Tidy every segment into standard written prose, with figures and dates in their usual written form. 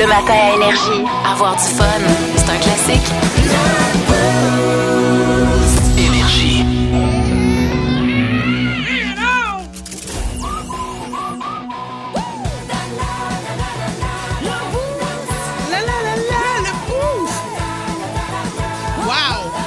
matin à Énergie. Avoir du fun, c'est un classique. Énergie. La la la la, le boost! Wow!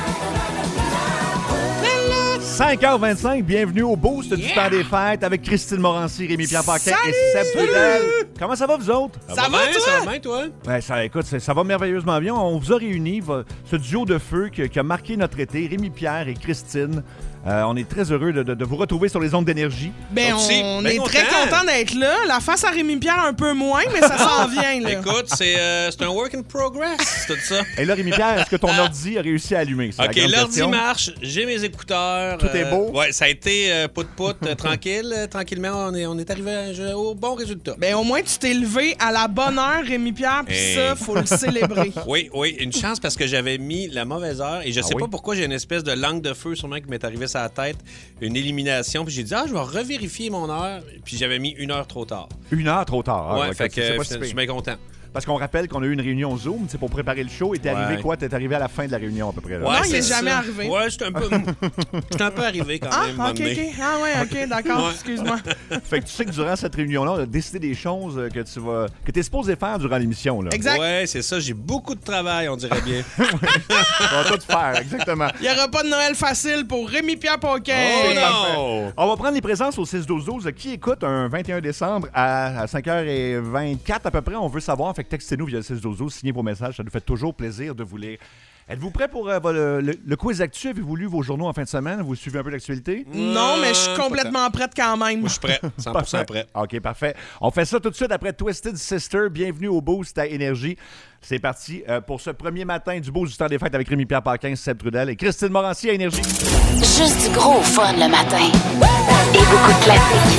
5h25, bienvenue au Boost du temps des fêtes avec Christine Morancy, Rémi-Pierre Paquin et Seb Trudel. Comment ça va, vous autres? Ça va, toi? Ça va bien, toi? Ouais, écoute, ça va merveilleusement bien. On vous a réunis, ce duo de feu qui a marqué notre été, Rémi-Pierre et Christine. On est très heureux de vous retrouver sur les ondes d'énergie. Ben, Aussi, on ben est très content. content d'être là. La face à Rémi-Pierre un peu moins, mais ça s'en vient, là. Écoute, c'est un work in progress, tout ça. Et là, Rémi-Pierre, est-ce que ton ordi a réussi à allumer? C'est la OK, grande l'ordi question. marche, j'ai mes écouteurs. Tout est beau? Ouais, ça a été pout-pout, tranquille. Tranquillement, on est arrivé au bon résultat. Ben, au moins, tu t'es levé à la bonne heure, Rémi-Pierre, puis Hey. ça, faut le célébrer. Oui, une chance parce que j'avais mis la mauvaise heure et je sais oui? pas pourquoi j'ai une espèce de langue de feu sûrement qui m'est arrivée sur la tête, une élimination, puis j'ai dit je vais revérifier mon heure, puis j'avais mis 1 heure trop tard. 1 heure trop tard. Ouais, fait que c'est pas je si pire. suis bien content. Parce qu'on rappelle qu'on a eu une réunion Zoom pour préparer le show. Et t'es arrivé Ouais. quoi? T'es arrivé à la fin de la réunion à peu près. Là. Ouais. Non, il est c'est jamais ça. arrivé. Ouais, j'étais un peu arrivé quand même. Ah, un OK, moment OK. donné. Ah, ouais, OK, d'accord, Ouais. excuse-moi. Fait que tu sais que durant cette réunion-là, on a décidé des choses que t'es supposé faire durant l'émission. Là. Exact. Ouais, c'est ça. J'ai beaucoup de travail, on dirait bien. On va tout faire, exactement. Il n'y aura pas de Noël facile pour Rémi-Pierre Paquin. Oh non! Parfait. On va prendre les présences au 6-12-12. Qui écoute un 21 décembre à 5h24 à peu près? On veut savoir. Fait que textez-nous via le 6-12-12. Signez vos messages. Ça nous fait toujours plaisir de vous lire. Êtes-vous prêts pour le quiz actu? Avez-vous lu vos journaux en fin de semaine? Vous suivez un peu l'actualité? Non, mais je suis complètement prête quand même. Moi, je suis prêt. 100% prêt. OK, parfait. On fait ça tout de suite après Twisted Sister. Bienvenue au Boost à Énergie. C'est parti pour ce premier matin du Boost du temps des fêtes avec Rémi-Pierre Paquin, Seb Trudel et Christine Morancy à Énergie. Juste du gros fun le matin. Et beaucoup de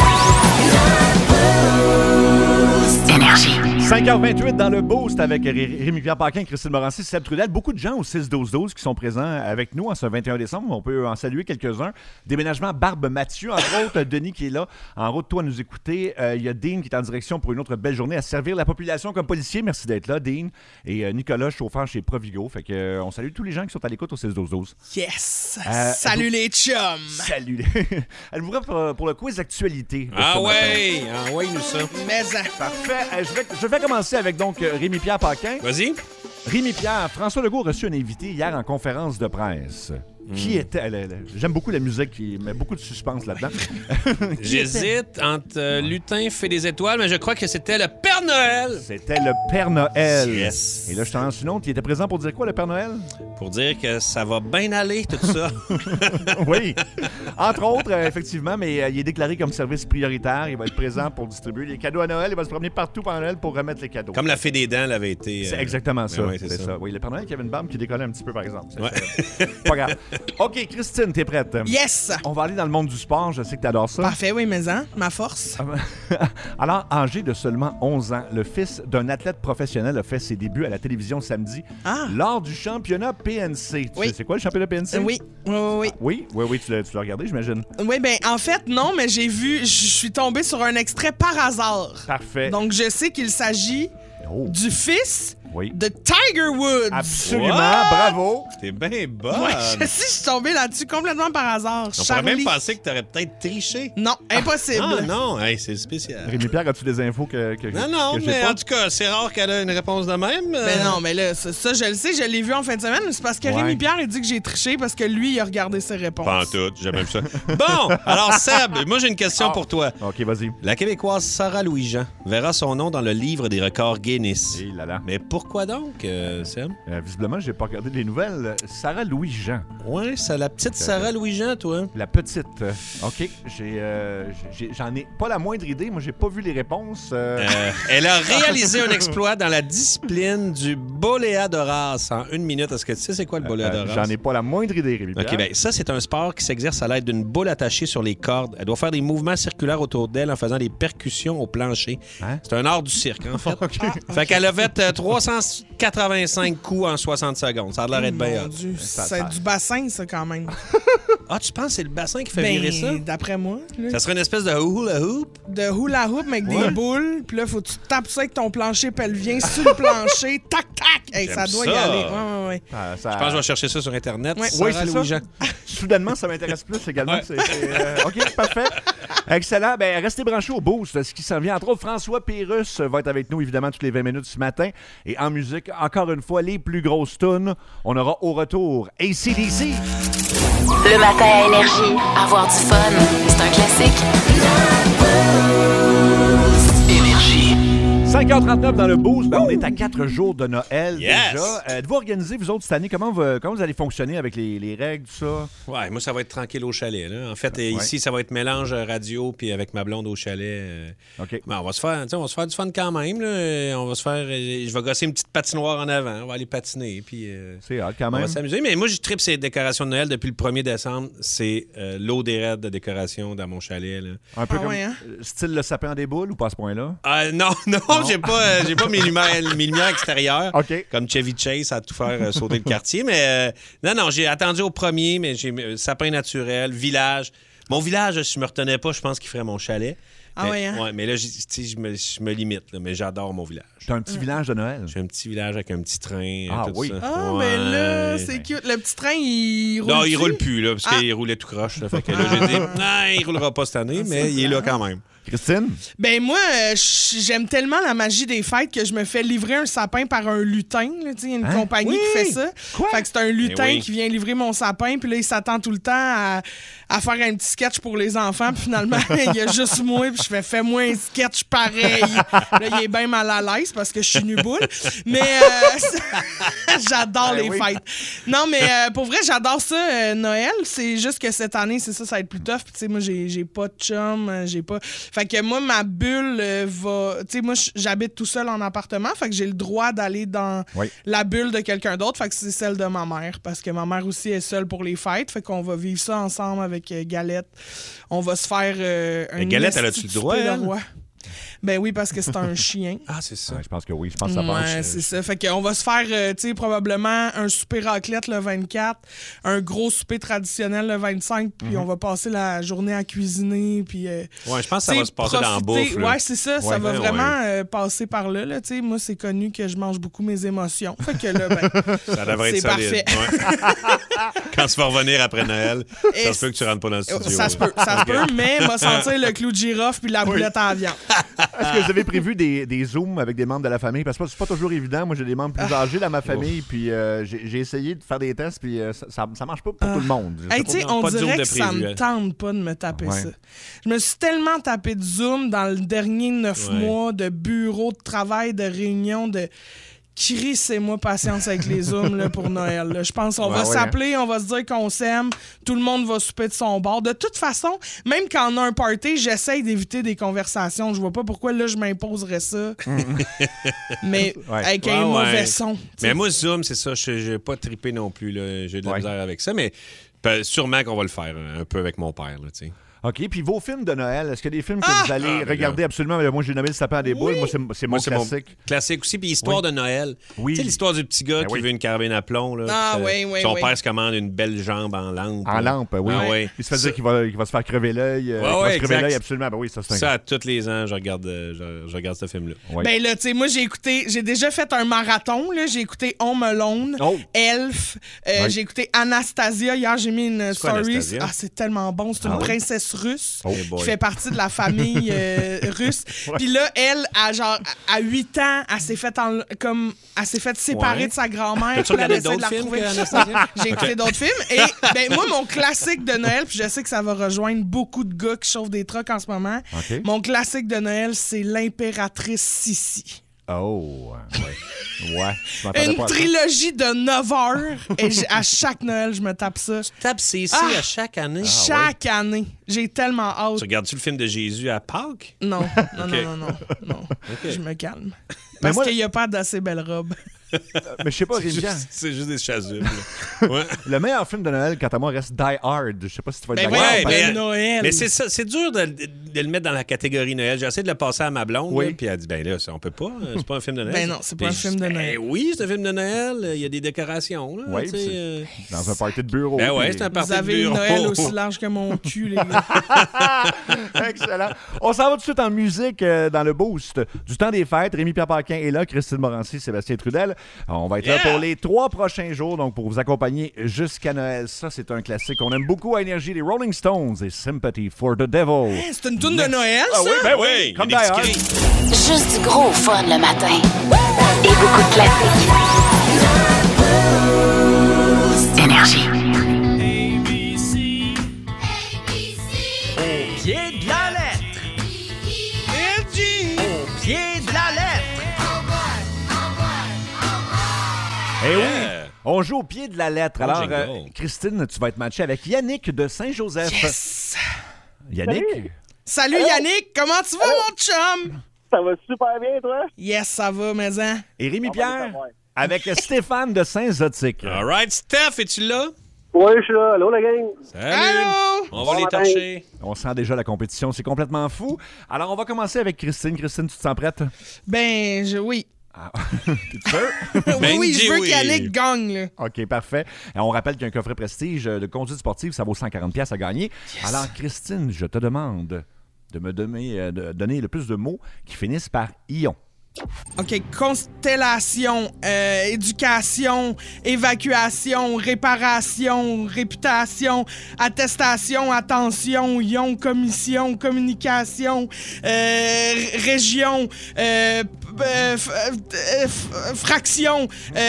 classiques. Énergie. 5h28 dans le Boost avec Rémi-Pierre Paquin, Christine Morancy, Seb Trudel. Beaucoup de gens au 6-12-12 qui sont présents avec nous en ce 21 décembre. On peut en saluer quelques-uns. Déménagement Barbe-Mathieu, entre autres. Denis qui est là, en route, toi, à nous écouter. Il y a Dean qui est en direction pour une autre belle journée à servir la population comme policier. Merci d'être là, Dean. Et Nicolas, chauffeur chez Provigo. Fait que on salue tous les gens qui sont à l'écoute au 6-12-12. Yes! Euh, Salut les chums! Salut! Êtes-vous prêts pour le quiz d'actualité? de Ah ce matin? ouais, nous ça. Mais Parfait. Je vais commencer avec donc Rémi-Pierre Paquin. Vas-y. Rémi-Pierre, François Legault a reçu un invité hier en conférence de presse. Qui était... J'aime beaucoup la musique qui met beaucoup de suspense là-dedans. Qui était? J'hésite entre Lutin fait des étoiles, mais je crois que c'était le Père Noël. C'était le Père Noël. Yes. Et là, je t'en lance une autre. Il était présent pour dire quoi, le Père Noël? Pour dire que ça va bien aller, tout ça. Oui. Entre autres, effectivement, mais il est déclaré comme service prioritaire. Il va être présent pour distribuer les cadeaux à Noël. Il va se promener partout pendant Noël pour remettre les cadeaux. Comme la fée des dents l'avait été. C'est exactement ça. ouais, c'est ça. Oui, le Père Noël qui avait une barbe qui décollait un petit peu, par exemple. Ouais. C'est pas grave. OK, Christine, t'es prête? yes! On va aller dans le monde du sport. Je sais que t'adores ça. Parfait, oui, mais ma force. Alors, âgé de seulement 11 ans, le fils d'un athlète professionnel a fait ses débuts à la télévision samedi lors du championnat PNC. Tu sais, c'est quoi le championnat PNC? Oui, Oui, tu l'as regardé, j'imagine. Oui, ben en fait, non, mais j'ai vu, je suis tombée sur un extrait par hasard. Parfait. Donc, je sais qu'il s'agit du fils de Tiger Woods. Absolument, What? bravo. T'es bien bonne. Ouais, je suis tombée là-dessus complètement par hasard. On pourrait même penser que t'aurais peut-être triché. Non, impossible. Ah non, hey, c'est spécial. Rémi-Pierre, as-tu des infos que Non, que j'ai mais pas? en tout cas, c'est rare qu'elle ait une réponse de même. Mais non, mais là, ça, je le sais, je l'ai vu en fin de semaine. C'est parce que Ouais. Rémi-Pierre, il dit que j'ai triché parce que lui, il a regardé ses réponses. Pas en tout, j'ai même ça. Bon, alors Seb, moi j'ai une question pour toi. OK, vas-y. La Québécoise Sarah Louis-Jean verra son nom dans le livre des records Guinness. Et là là. Mais pourquoi donc, Seb? Visiblement, j'ai pas regardé les nouvelles. Sarah Louis-Jean. Ouais, c'est la petite Sarah Louis-Jean, toi. La petite. OK, j'en ai pas la moindre idée. Moi, j'ai pas vu les réponses. Elle a réalisé un exploit dans la discipline du boléa de race en 1 minute. Est-ce que tu sais c'est quoi le boléa de race? J'en ai pas la moindre idée, Rémi-Pierre. OK, bien, ça, c'est un sport qui s'exerce à l'aide d'une boule attachée sur les cordes. Elle doit faire des mouvements circulaires autour d'elle en faisant des percussions au plancher. Hein? C'est un art du cirque, en fait. Fait qu'elle a fait 385 coups en 60 secondes. Ça a l'air d'être bien Mon hot. Dieu, c'est du bassin, ça, quand même. Ah, tu penses que c'est le bassin qui fait virer ça? D'après moi. Là. Ça serait une espèce de hula hoop? De hula hoop avec des boules. Puis là, faut que tu tapes ça avec ton plancher pelvien sur le plancher. Tac, tac! Hey, ça doit y aller. Ouais. Ça... Je pense que je vais chercher ça sur Internet. Ouais. Oui, c'est ça. Soudainement, ça m'intéresse plus également. OK, parfait. Excellent. Ben, restez branchés au Boost. Ce qui s'en vient, entre autres, François Pérusse va être avec nous, évidemment, toutes les 20 minutes ce matin. Et en musique, encore une fois, les plus grosses tunes. On aura au retour AC/DC. Le matin à Énergie. Avoir du fun, c'est un classique. Énergie. 5h39 dans le Boost. Ben, on est à 4 jours de Noël Yes! déjà. Êtes-vous organisé, vous autres, cette année? Comment vous allez fonctionner avec les règles, tout ça? Ouais, moi, ça va être tranquille au chalet. Là. En fait, ici, ça va être mélange radio puis avec ma blonde au chalet. OK. Ben, on va se faire du fun quand même. Là. On va se faire... je vais gosser une petite patinoire en avant. On va aller patiner. Puis, C'est hot quand on même. va s'amuser. Mais moi, je tripe ces décorations de Noël depuis le 1er décembre. C'est l'eau des raids de décoration dans mon chalet. Là. Un peu comme hein? style le sapin des boules ou pas à ce point-là? Non, j'ai pas mes lumières extérieures. OK. Comme Chevy Chase à tout faire sauter le quartier. Mais non, j'ai attendu au premier, mais j'ai sapin naturel, village. Mon village, je me retenais pas, je pense qu'il ferait mon chalet. Ah ouais, hein? Ouais, mais là, je me limite, là, mais j'adore mon village. T'as un petit village de Noël. J'ai un petit village avec un petit train. Ah tout oui. ça. Ah, Ouais, mais là, c'est ben- cute. Le petit train, il roule. Non, il roule plus, là, parce qu'il roulait tout croche. Là, fait que là, j'ai dit, non, il roulera pas cette année, mais il est là quand même. Christine? Ben moi, j'aime tellement la magie des fêtes que je me fais livrer un sapin par un lutin. Il y a une compagnie Oui! qui fait ça. Quoi? Fait que c'est un lutin oui. qui vient livrer mon sapin, puis là, il s'attend tout le temps à faire un petit sketch pour les enfants, puis finalement, il y a juste moi, puis je fais-moi un sketch pareil. Là, il est bien mal à l'aise parce que je suis nuboule. Mais j'adore les fêtes. Non, mais pour vrai, j'adore ça, Noël. C'est juste que cette année, c'est ça va être plus tough. Puis tu sais, moi, j'ai pas de chum, j'ai pas... Fait que moi, ma bulle va... Tu sais, moi, j'habite tout seul en appartement, fait que j'ai le droit d'aller dans la bulle de quelqu'un d'autre. Fait que c'est celle de ma mère, parce que ma mère aussi est seule pour les fêtes. Fait qu'on va vivre ça ensemble avec Galette. On va se faire un... Galette, elle a-tu le droit, elle? Ben oui, parce que c'est un chien. Ah, c'est ça. Ouais, je pense que oui. Je pense que ça passe. Ouais, c'est ça. Fait qu'on va se faire, tu sais, probablement un souper raclette le 24, un gros souper traditionnel le 25, puis on va passer la journée à cuisiner, puis... Ouais, je pense que ça va se passer dans la bouffe. Là. Ouais, c'est ça. Ça va vraiment passer par là. Tu sais, moi, c'est connu que je mange beaucoup mes émotions. Fait que là, ben, ça devrait être c'est solide. parfait. Ouais. Quand tu vas revenir après Noël, ça se peut que tu rentres pas dans le studio. Ça se peut, mais va sentir le clou de girofle puis la boulette à viande. Est-ce que vous avez prévu des Zooms avec des membres de la famille? Parce que c'est pas toujours évident. Moi, j'ai des membres plus âgés dans ma famille, puis j'ai essayé de faire des tests, puis ça marche pas pour tout le monde. Hey, tu sais, on pas de dirait Zoom que de ça prévu, me tente pas de me taper ça. Je me suis tellement tapé de Zoom dans le dernier 9 mois de bureau, de travail, de réunion, de... Crissez-moi patience avec les Zooms là, pour Noël. Là. Je pense qu'on va s'appeler, on va se dire qu'on s'aime, tout le monde va souper de son bord. De toute façon, même quand on a un party, j'essaye d'éviter des conversations. Je vois pas pourquoi là je m'imposerais ça. Mais avec un mauvais son. T'sais. Mais moi, Zoom, c'est ça. Je n'ai pas trippé non plus. Là. J'ai de la misère avec ça, mais sûrement qu'on va le faire un peu avec mon père. Là, OK. Puis vos films de Noël, est-ce qu'il y a des films que vous allez regarder absolument? Moi, j'ai nommé Le sapin à des boules. Moi, c'est mon classique. Mon classique aussi. Puis Histoire de Noël. Oui. Tu sais, l'histoire du petit gars qui veut une carabine à plomb. Là, son père se commande une belle jambe en lampe. En lampe, oui. Ah, ouais. Il se fait dire qu'il va se faire crever l'œil. Il va se crever l'œil, absolument. Ben oui, ça, c'est ça, tous les ans, je regarde ce film-là. Oui. Ben là, tu sais, moi, j'ai déjà fait un marathon. Là. J'ai écouté Home Alone, Elf. J'ai écouté Anastasia. Hier, j'ai mis une story. Ah, c'est tellement bon. C'est une princesse russe. Qui fait partie de la famille russe. Puis là, elle, à 8 ans, elle s'est fait séparer de sa grand-mère. As-tu regardé d'autres films qu'Anastasia? J'ai écouté d'autres films. Et ben moi, mon classique de Noël, puis je sais que ça va rejoindre beaucoup de gars qui chauffent des trucks en ce moment. Okay. Mon classique de Noël, c'est L'Impératrice Sissi. Oh, ouais. Une trilogie de 9 heures. Et à chaque Noël, je me tape ça. Tu tapes Sissi à chaque année? Chaque année. J'ai tellement hâte. Tu regardes-tu le film de Jésus à Pâques? Non. Okay. Je me calme. Parce qu'il n'y a pas d'assez belle robe. Mais je sais pas, c'est juste des chasubles. Le meilleur film de Noël, quant à moi, reste Die Hard. Je sais pas si tu vas être d'accord. Noël. Mais c'est ça, c'est dur de... de le mettre dans la catégorie Noël. J'ai essayé de le passer à ma blonde, Oui. là, puis elle dit, ben là, on peut pas, c'est pas un film de Noël. Ben non, c'est pas Puis un film de ben Noël. oui, c'est un film de Noël. Il y a des décorations, là, Oui, tu sais, dans un party de bureau. Ben ouais, puis- c'est un party Vous avez de une bureau. Noël aussi large que mon cul, les gars. Excellent. On s'en va tout de suite en musique dans le boost du temps des fêtes. Rémi-Pierre Paquin est là, Christine Morancy, Sébastien Trudel. On va être là pour les 3 prochains jours, donc pour vous accompagner jusqu'à Noël. Ça, c'est un classique qu'on aime beaucoup à Énergie, les Rolling Stones et Sympathy for the Devil. Hey, c'est une toune de Noël, ça? Ah oui, ben oui, Oui, comme il y a des d'ailleurs. petits cris. Juste du gros fun le matin. Et beaucoup de classiques. Énergie. Au pied de la lettre. Au pied de la lettre. Eh oui, Yeah. on joue au pied de la lettre. Oh, Alors, jingle. Christine, tu vas être matchée avec Yannick de Saint-Joseph. Yes! Yannick? Salut Yannick, comment tu vas, mon chum? Ça va super bien, toi? Yes, ça va, mais hein? Et Rémi-Pierre savoir. avec Stéphane de Saint-Zotique. All right, Steph, es-tu là? Oui, je suis là. Allô, la gang? Salut. Allô? On va Bon les matin. torcher. On sent déjà la compétition, c'est complètement fou. Alors, on va commencer avec Christine. Christine, tu te sens prête? Ben, oui. T'es sûr? Oui, oui, je veux oui. qu'Yannick gagne, là. OK, parfait. Et on rappelle qu'il y a un coffret prestige de conduite sportive, ça vaut 140$ à gagner. Alors, Christine, je te demande de me donner le plus de mots qui finissent par ion. OK, constellation, éducation, évacuation, réparation, réputation, attestation, attention, ion, commission, communication, région, fraction,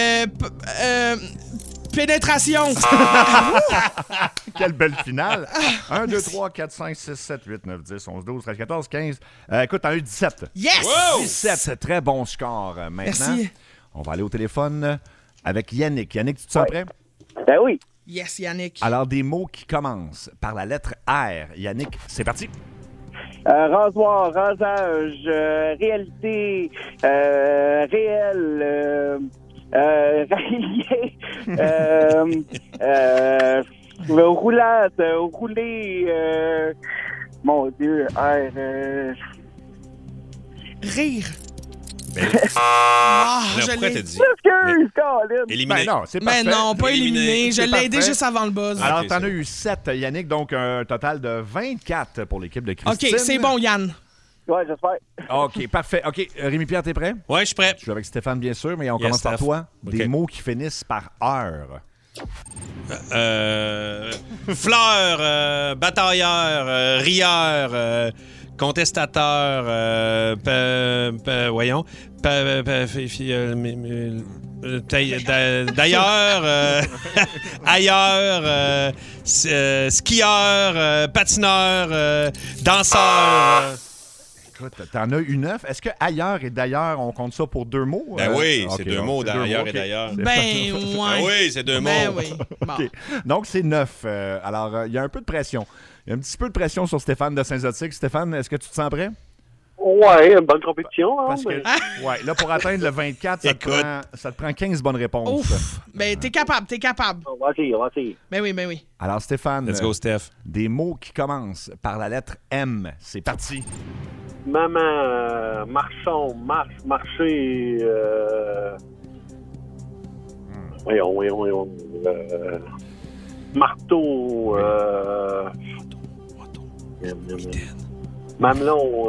pénétration. Quelle belle finale! 1, 2, 3, 4, 5, 6, 7, 8, 9, 10, 11, 12, 13, 14, 15. Écoute, t'en as eu 17. Yes! Wow! 17, très bon score. Maintenant, Merci. on va aller au téléphone avec Yannick. Yannick, tu te sens prêt? Ben oui. Yes, Yannick. Alors, des mots qui commencent par la lettre R. Yannick, c'est parti. Rasoir, rasage, réalité, réel, roulade, rouler, mon Dieu, Rire. Ben, Ah, alors, je pourquoi l'ai. t'as dit? excuse, Colin. Éliminé. Ben non, c'est Mais parfait. non, pas Éliminé. éliminé. Je C'est l'ai aidé parfait. juste avant le buzz. Alors, Ok, t'en c'est as eu 7, Yannick, donc un total de 24 pour l'équipe de Christine. OK, c'est bon, Yann. Ouais, j'espère. OK, parfait. OK, Rémi-Pierre, t'es prêt? Ouais, je suis prêt. Je suis avec Stéphane, bien sûr, mais on Yes, commence par Steph. toi. Des OK. mots qui finissent par heure. Fleur, batailleur, rieur, contestateur, voyons, d'ailleurs, ailleurs, skieur, patineur, danseur. Écoute, t'en as eu 9. Est-ce que ailleurs et d'ailleurs, on compte ça pour 2 mots? Ben oui, OK, c'est 2 donc mots, c'est deux d'ailleurs mots, et OK. d'ailleurs. Ben, ouais. Ah oui, c'est 2 mots. Ben oui. Bon. OK. Donc, c'est 9. Alors, il y a un peu de pression. Il y a un petit peu de pression sur Stéphane de Saint-Zotique. Stéphane, est-ce que tu te sens prêt? Ouais, une bonne compétition. Hein, Parce que, ouais, là, pour atteindre le 24, Écoute. ça te prend 15 bonnes réponses. Ouf. Ben, t'es capable, t'es capable. On va essayer. Ben oui, ben oui. Alors, Stéphane, Let's go, Steph. des mots qui commencent par la lettre M. C'est parti. Maman, marchons, marcher, voyons, marteau, mamelon,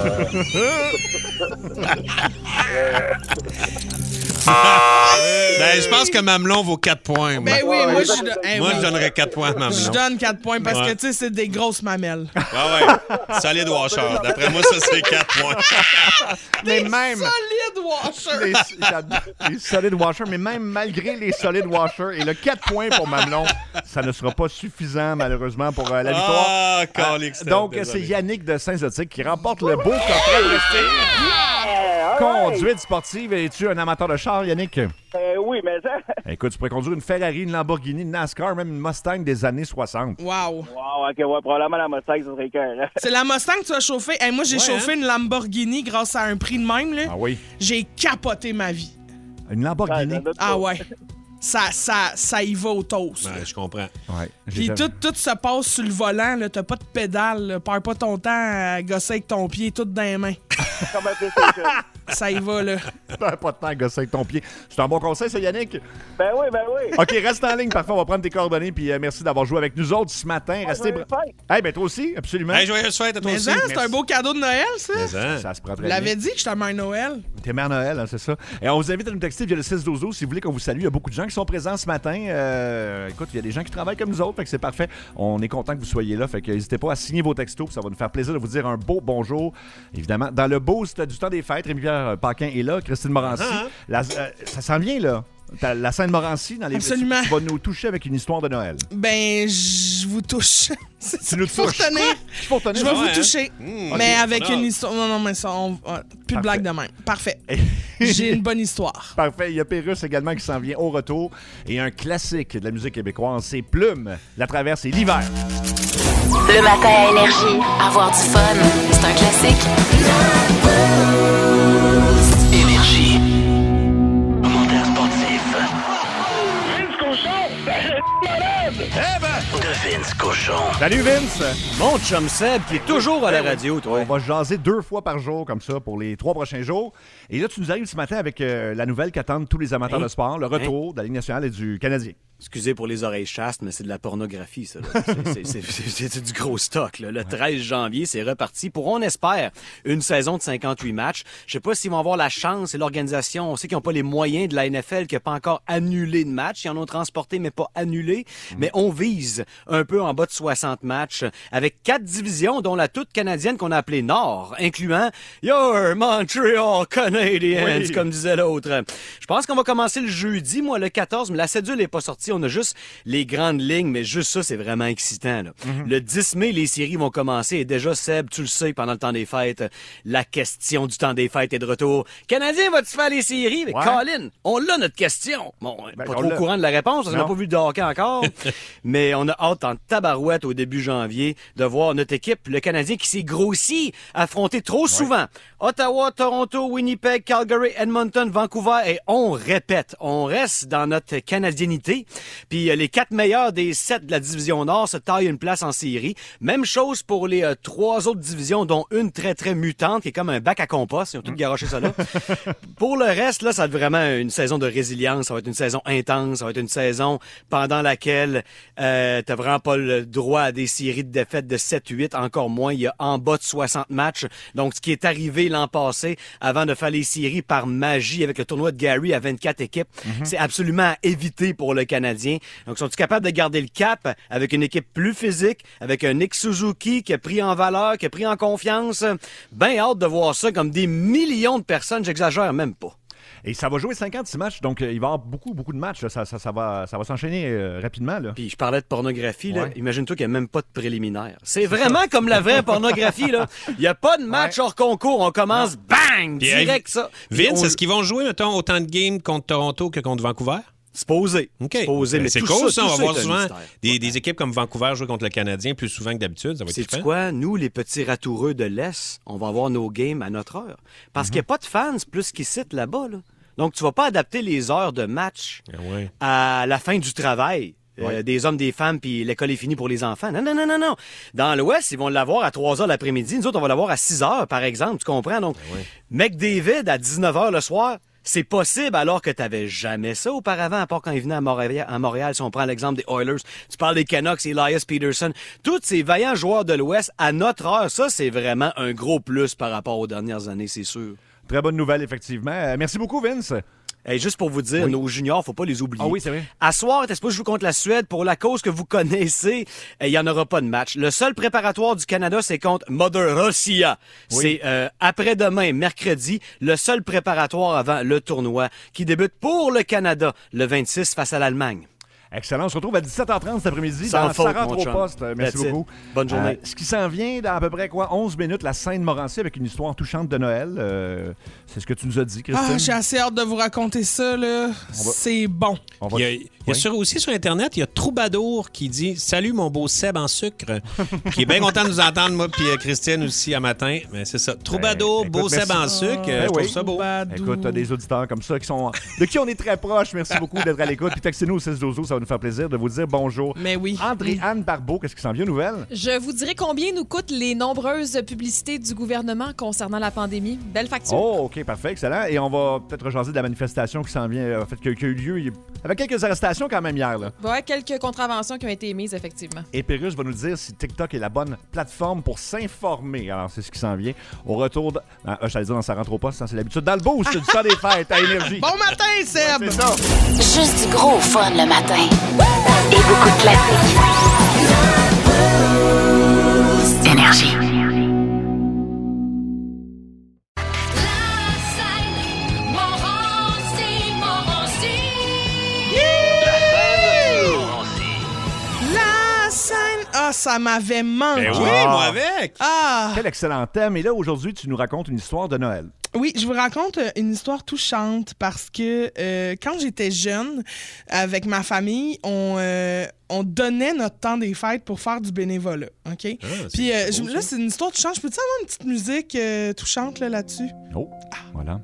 Ben, je pense que Mamelon vaut 4 points. Moi, Ben oui, moi, je hey, Moi, oui. je donnerais 4 points à Je Mamelon. donne 4 points parce que, Ouais. tu sais, c'est des grosses mamelles. Ouais. Solid washer. D'après moi, ça, c'est 4 points. Mais même... Solide washer! Les solid washers, mais même malgré les solid washers et le 4 points pour Mamelon, ça ne sera pas suffisant, malheureusement, pour la victoire. Ah, calique, Steph, Donc, désolé. c'est Yannick de Saint-Zotique qui remporte le beau coffret prestige. Conduite sportive. Es-tu un amateur de char, Yannick? Oui, mais ça... Écoute, tu pourrais conduire une Ferrari, une Lamborghini, une NASCAR, même une Mustang des années 60. Wow. Wow, OK, ouais, probablement la Mustang, ça serait cœur. C'est la Mustang que tu as chauffé. Hey, moi, j'ai Ouais, chauffé une Lamborghini grâce à un prix de même. Là. Ah oui? J'ai capoté ma vie. Une Lamborghini? Ah ouais. ça y va au toast. Ouais, je comprends. Ouais. Puis tout se passe sur le volant, là. T'as pas de pédale, là. Perds pas ton temps à gosser avec ton pied tout dans les mains. Comme un PlayStation. Ça y va, là. Pas de temps à gosser avec ton pied. C'est un bon conseil, ça, Yannick? Ben oui. OK, reste en ligne. Parfait, on va prendre tes coordonnées. Puis merci d'avoir joué avec nous autres ce matin. Restez. joyeuses fêtes. Eh ben toi aussi, absolument. Hey, joyeuse fête à toi Mais aussi. c'est un beau cadeau de Noël, ça. Mais hein. Ça se prend Vous très bien. l'avez dit que j'étais mère Noël. T'es mère Noël, hein, c'est ça. Et on vous invite à nous texter via le 6-12-12 si vous voulez qu'on vous salue. Il y a beaucoup de gens qui sont présents ce matin. Écoute, il y a des gens qui travaillent comme nous autres, fait que c'est parfait. On est content que vous soyez là, fait que n'hésitez pas à signer vos textos, ça va nous faire plaisir de vous dire un beau bonjour. Évidemment, dans le boost du temps des fêtes, Rémi-Pierre Paquin est là, Christine Morancy. Ça s'en vient, là. La Sainte-Morancy, dans les Absolument. tu vas nous toucher avec une histoire de Noël. Ben, je vous touche. Tu nous Faut touches. retenir. Faut retenir. Je vais Ouais, vous hein? toucher. Mmh, Mais ok, avec on a une hâte. histoire. Non, mais ça, plus de blague de même. Parfait. J'ai une bonne histoire. Parfait. Il y a Pérus également qui s'en vient au retour. Et un classique de la musique québécoise, c'est Plume. La traverse, c'est l'hiver. Le matin à Énergie, avoir du fun, c'est un classique. Énergie. Commentaire sportif. De Vince Cochon. Salut Vince! Mon chum Seb, qui est toujours à la radio, toi. On va jaser 2 fois par jour, comme ça, pour les 3 prochains jours. Et là, tu nous arrives ce matin avec la nouvelle qu'attendent tous les amateurs de sport, le retour de la Ligue nationale et du Canadien. Excusez pour les oreilles chastes, mais c'est de la pornographie, ça. Là. C'est du gros stock. Là. Le 13 janvier, c'est reparti pour, on espère, une saison de 58 matchs. Je sais pas s'ils vont avoir la chance et l'organisation. On sait qu'ils n'ont pas les moyens de la NFL qui n'a pas encore annulé de matchs. Ils en ont transporté, mais pas annulé. Mais on vise un peu en bas de 60 matchs avec 4 divisions, dont la toute canadienne qu'on a appelée Nord, incluant Your Montreal Canadiens, Oui. comme disait l'autre. Je pense qu'on va commencer le jeudi, moi, le 14, mais la cédule n'est pas sortie. On a juste les grandes lignes, mais juste ça, c'est vraiment excitant. Là. Le 10 mai, les séries vont commencer. Et déjà, Seb, tu le sais, pendant le temps des fêtes, la question du temps des fêtes est de retour. Canadien, vas-tu faire les séries? Mais Ouais. Colin, on l'a notre question. Bon, Ben, pas on trop au l'a. courant de la réponse, parce qu'on n'a Non. pas vu de hockey encore. Mais on a hâte en tabarouette au début janvier de voir notre équipe, le Canadien, qui s'est grossi, affronté trop souvent. Ottawa, Toronto, Winnipeg, Calgary, Edmonton, Vancouver. Et on répète, on reste dans notre canadiennité. Puis les 4 meilleurs des 7 de la division Nord se taillent une place en série. Même chose pour les 3 autres divisions, dont une très, très mutante, qui est comme un bac à compost. Ils ont tout garoché ça là. Pour le reste, là, ça va être vraiment une saison de résilience. Ça va être une saison intense. Ça va être une saison pendant laquelle t'as vraiment pas le droit à des séries de défaites de 7-8. Encore moins, il y a en bas de 60 matchs. Donc, ce qui est arrivé l'an passé, avant de faire les séries par magie avec le tournoi de Gary à 24 équipes, c'est absolument à éviter pour le Canadien. Donc, sont-ils capables de garder le cap avec une équipe plus physique, avec un Nick Suzuki qui a pris en valeur, qui a pris en confiance? Ben hâte de voir ça comme des millions de personnes, j'exagère même pas. Et ça va jouer 56 matchs, donc il va y avoir beaucoup de matchs. Là. Ça va s'enchaîner rapidement. Là. Puis je parlais de pornographie, là. Ouais. Imagine-toi qu'il n'y a même pas de préliminaire. C'est vraiment comme la vraie pornographie, là. Il n'y a pas de match hors concours. On commence, bang, Puis, direct ça. Puis Vince, on- est-ce qu'ils vont jouer, mettons, autant de games contre Toronto que contre Vancouver? Supposé. OK. Supposé, mais C'est tout cool, ça. tout On va voir est un souvent mystère. des équipes comme Vancouver jouer contre le Canadien plus souvent que d'habitude. Ça va être Sais-tu trippant. quoi? Nous, les petits ratoureux de l'Est, on va avoir nos games à notre heure. Parce qu'il n'y a pas de fans plus qu'ici là-bas, là. Donc, tu vas pas adapter les heures de match Ah ouais. à la fin du travail. Des hommes, des femmes, puis l'école est finie pour les enfants. Non. Dans l'Ouest, ils vont l'avoir à 3 heures l'après-midi. Nous autres, on va l'avoir à 6 heures, par exemple. Tu comprends? Donc, McDavid, à 19 heures le soir, c'est possible alors que tu n'avais jamais ça auparavant, à part quand ils venaient à Montréal, si on prend l'exemple des Oilers. Tu parles des Canucks, Elias Peterson. Tous ces vaillants joueurs de l'Ouest, à notre heure, ça, c'est vraiment un gros plus par rapport aux dernières années, c'est sûr. Très bonne nouvelle, effectivement. Merci beaucoup, Vince. Hey, juste pour vous dire, nos juniors, faut pas les oublier. Ah oui, c'est vrai. À soir, t'es supposé jouer contre la Suède pour la cause que vous connaissez. Il y en aura pas de match. Le seul préparatoire du Canada, c'est contre Mother Russia. Oui. C'est après-demain, mercredi, le seul préparatoire avant le tournoi qui débute pour le Canada le 26 face à l'Allemagne. Excellent. On se retrouve à 17h30 cet après-midi Sans dans faute, Ça rentre mon au chum. poste. Merci That's it. beaucoup. Bonne journée. Ce qui s'en vient dans à peu près 11 minutes, la Seine-Morancy avec une histoire touchante de Noël. C'est ce que tu nous as dit, Christine. J'ai assez hâte de vous raconter ça, là. C'est bon. On va- Il y a aussi sur Internet, il y a Troubadour qui dit « Salut mon beau Seb en sucre », qui est bien content de nous entendre, moi puis Christine aussi, à matin. Mais c'est ça. Troubadour, écoute, beau Seb merci. en sucre, Ben je trouve oui. ça beau. Écoute, t'as des auditeurs comme ça de qui on est très proches. Merci beaucoup d'être à l'écoute. Puis textez-nous au 612, ça va nous faire plaisir de vous dire bonjour. Mais oui. André-Anne Barbeau, qu'est-ce qui s'en vient aux nouvelles? Je vous dirai combien nous coûtent les nombreuses publicités du gouvernement concernant la pandémie. Belle facture. Oh, OK, parfait, excellent. Et on va peut-être rejaser de la manifestation qui s'en vient, en fait, qui a eu lieu avec quelques arrestations quand même hier, là. Ouais, quelques contraventions qui ont été émises, effectivement. Et Pérus va nous dire si TikTok est la bonne plateforme pour s'informer. Alors, c'est ce qui s'en vient. Au retour de... j'allais dire dans Ça rentre au poste, hein, c'est l'habitude. Dans le boost du temps des fêtes à Énergie. Bon matin, Seb! C'est ça. Juste du gros fun le matin. Et beaucoup de classiques. Énergie. La Seine! Ah, ça m'avait manqué. Ben oui, moi avec. Ah! Quel excellent thème. Et là, aujourd'hui, tu nous racontes une histoire de Noël. Oui, je vous raconte une histoire touchante parce que quand j'étais jeune, avec ma famille, on donnait notre temps des fêtes pour faire du bénévolat, OK? Puis là, c'est une histoire touchante. Je peux-tu avoir une petite musique touchante là-dessus? Oh, voilà.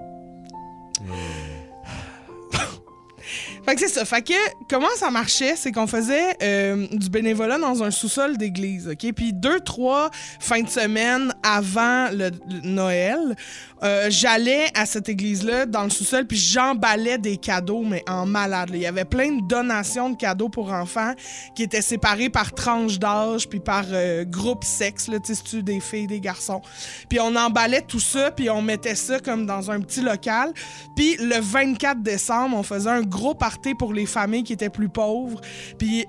Fait que c'est ça. Fait que comment ça marchait, c'est qu'on faisait du bénévolat dans un sous-sol d'église, OK? Puis 2-3 fins de semaine avant le Noël, j'allais à cette église-là dans le sous-sol puis j'emballais des cadeaux, mais en malade, là. Il y avait plein de donations de cadeaux pour enfants qui étaient séparés par tranche d'âge puis par groupe sexe, là, tu sais, c'est-tu des filles, des garçons. Puis on emballait tout ça puis on mettait ça comme dans un petit local. Puis le 24 décembre, on faisait un gros party pour les familles qui étaient plus pauvres. Puis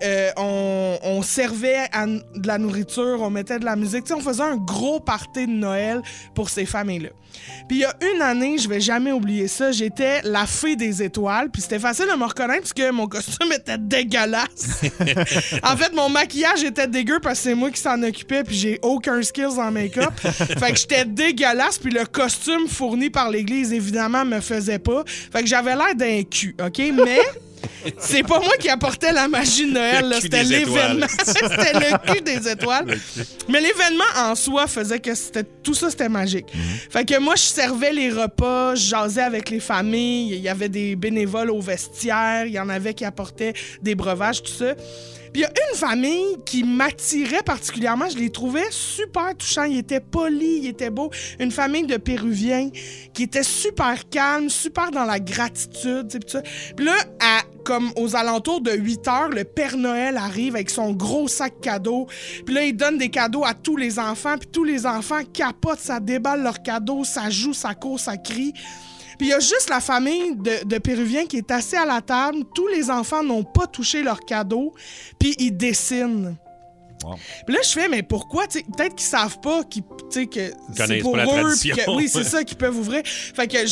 on servait de la nourriture, on mettait de la musique. Tu sais, on faisait un gros party de Noël pour ces familles-là. Puis il y a une année, je vais jamais oublier ça, j'étais la fée des étoiles. Puis c'était facile de me reconnaître parce que mon costume était dégueulasse. En fait, mon maquillage était dégueu parce que c'est moi qui s'en occupais puis j'ai aucun skills en make-up. Fait que j'étais dégueulasse puis le costume fourni par l'église, évidemment, me faisait pas. Fait que j'avais l'air d'un cul, OK? Mais... c'est pas moi qui apportais la magie de Noël, là. C'était l'événement. C'était le cul des étoiles. Mais l'événement en soi faisait que tout ça, c'était magique. Fait que moi, je servais les repas, je jasais avec les familles, il y avait des bénévoles au vestiaire, il y en avait qui apportaient des breuvages, tout ça. Puis il y a une famille qui m'attirait particulièrement. Je les trouvais super touchants. Ils étaient polis, ils étaient beaux. Une famille de Péruviens qui était super calme, super dans la gratitude. Tu sais, tout ça. Puis là, comme aux alentours de 8 heures, le Père Noël arrive avec son gros sac cadeau. Puis là, il donne des cadeaux à tous les enfants. Puis tous les enfants capotent, ça déballe leurs cadeaux, ça joue, ça court, ça crie. Puis il y a juste la famille de Péruviens qui est assise à la table. Tous les enfants n'ont pas touché leurs cadeaux. Puis ils dessinent. Wow. Puis là, je fais, mais pourquoi? T'sais, peut-être qu'ils savent pas que c'est pour la eux. tradition. Oui, c'est ça, qu'ils peuvent ouvrir. Fait que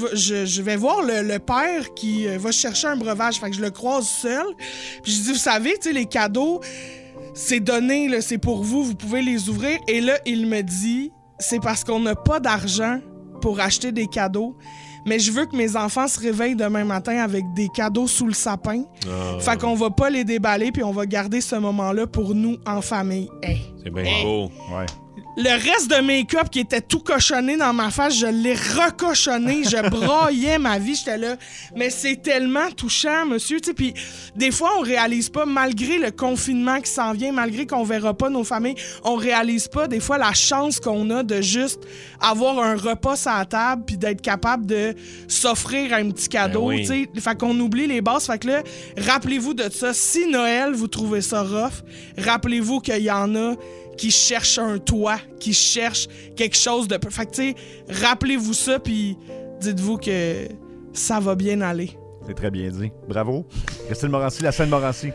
je vais voir le père qui va chercher un breuvage. Fait que je le croise seul. Puis je dis, vous savez, les cadeaux, c'est donné, là, c'est pour vous. Vous pouvez les ouvrir. Et là, il me dit, c'est parce qu'on n'a pas d'argent pour acheter des cadeaux. Mais je veux que mes enfants se réveillent demain matin avec des cadeaux sous le sapin. Fait qu'on va pas les déballer, puis on va garder ce moment-là pour nous en famille. Hey. C'est bien beau. Ouais. Le reste de make-up qui était tout cochonné dans ma face, je l'ai recochonné. Je braillais ma vie. J'étais là. Mais c'est tellement touchant, monsieur. Tu sais, puis des fois, on réalise pas, malgré le confinement qui s'en vient, malgré qu'on verra pas nos familles, on réalise pas des fois la chance qu'on a de juste avoir un repas sur la table puis d'être capable de s'offrir un petit cadeau. Ben oui. Tu sais, fait qu'on oublie les bases. Fait que là, rappelez-vous de ça. Si Noël, vous trouvez ça rough, rappelez-vous qu'il y en a qui cherchent un toit, qui cherchent quelque chose de... Fait que, tu sais, rappelez-vous ça, puis dites-vous que ça va bien aller. C'est très bien dit. Bravo. Christine Morancy, la Seine-Morancy.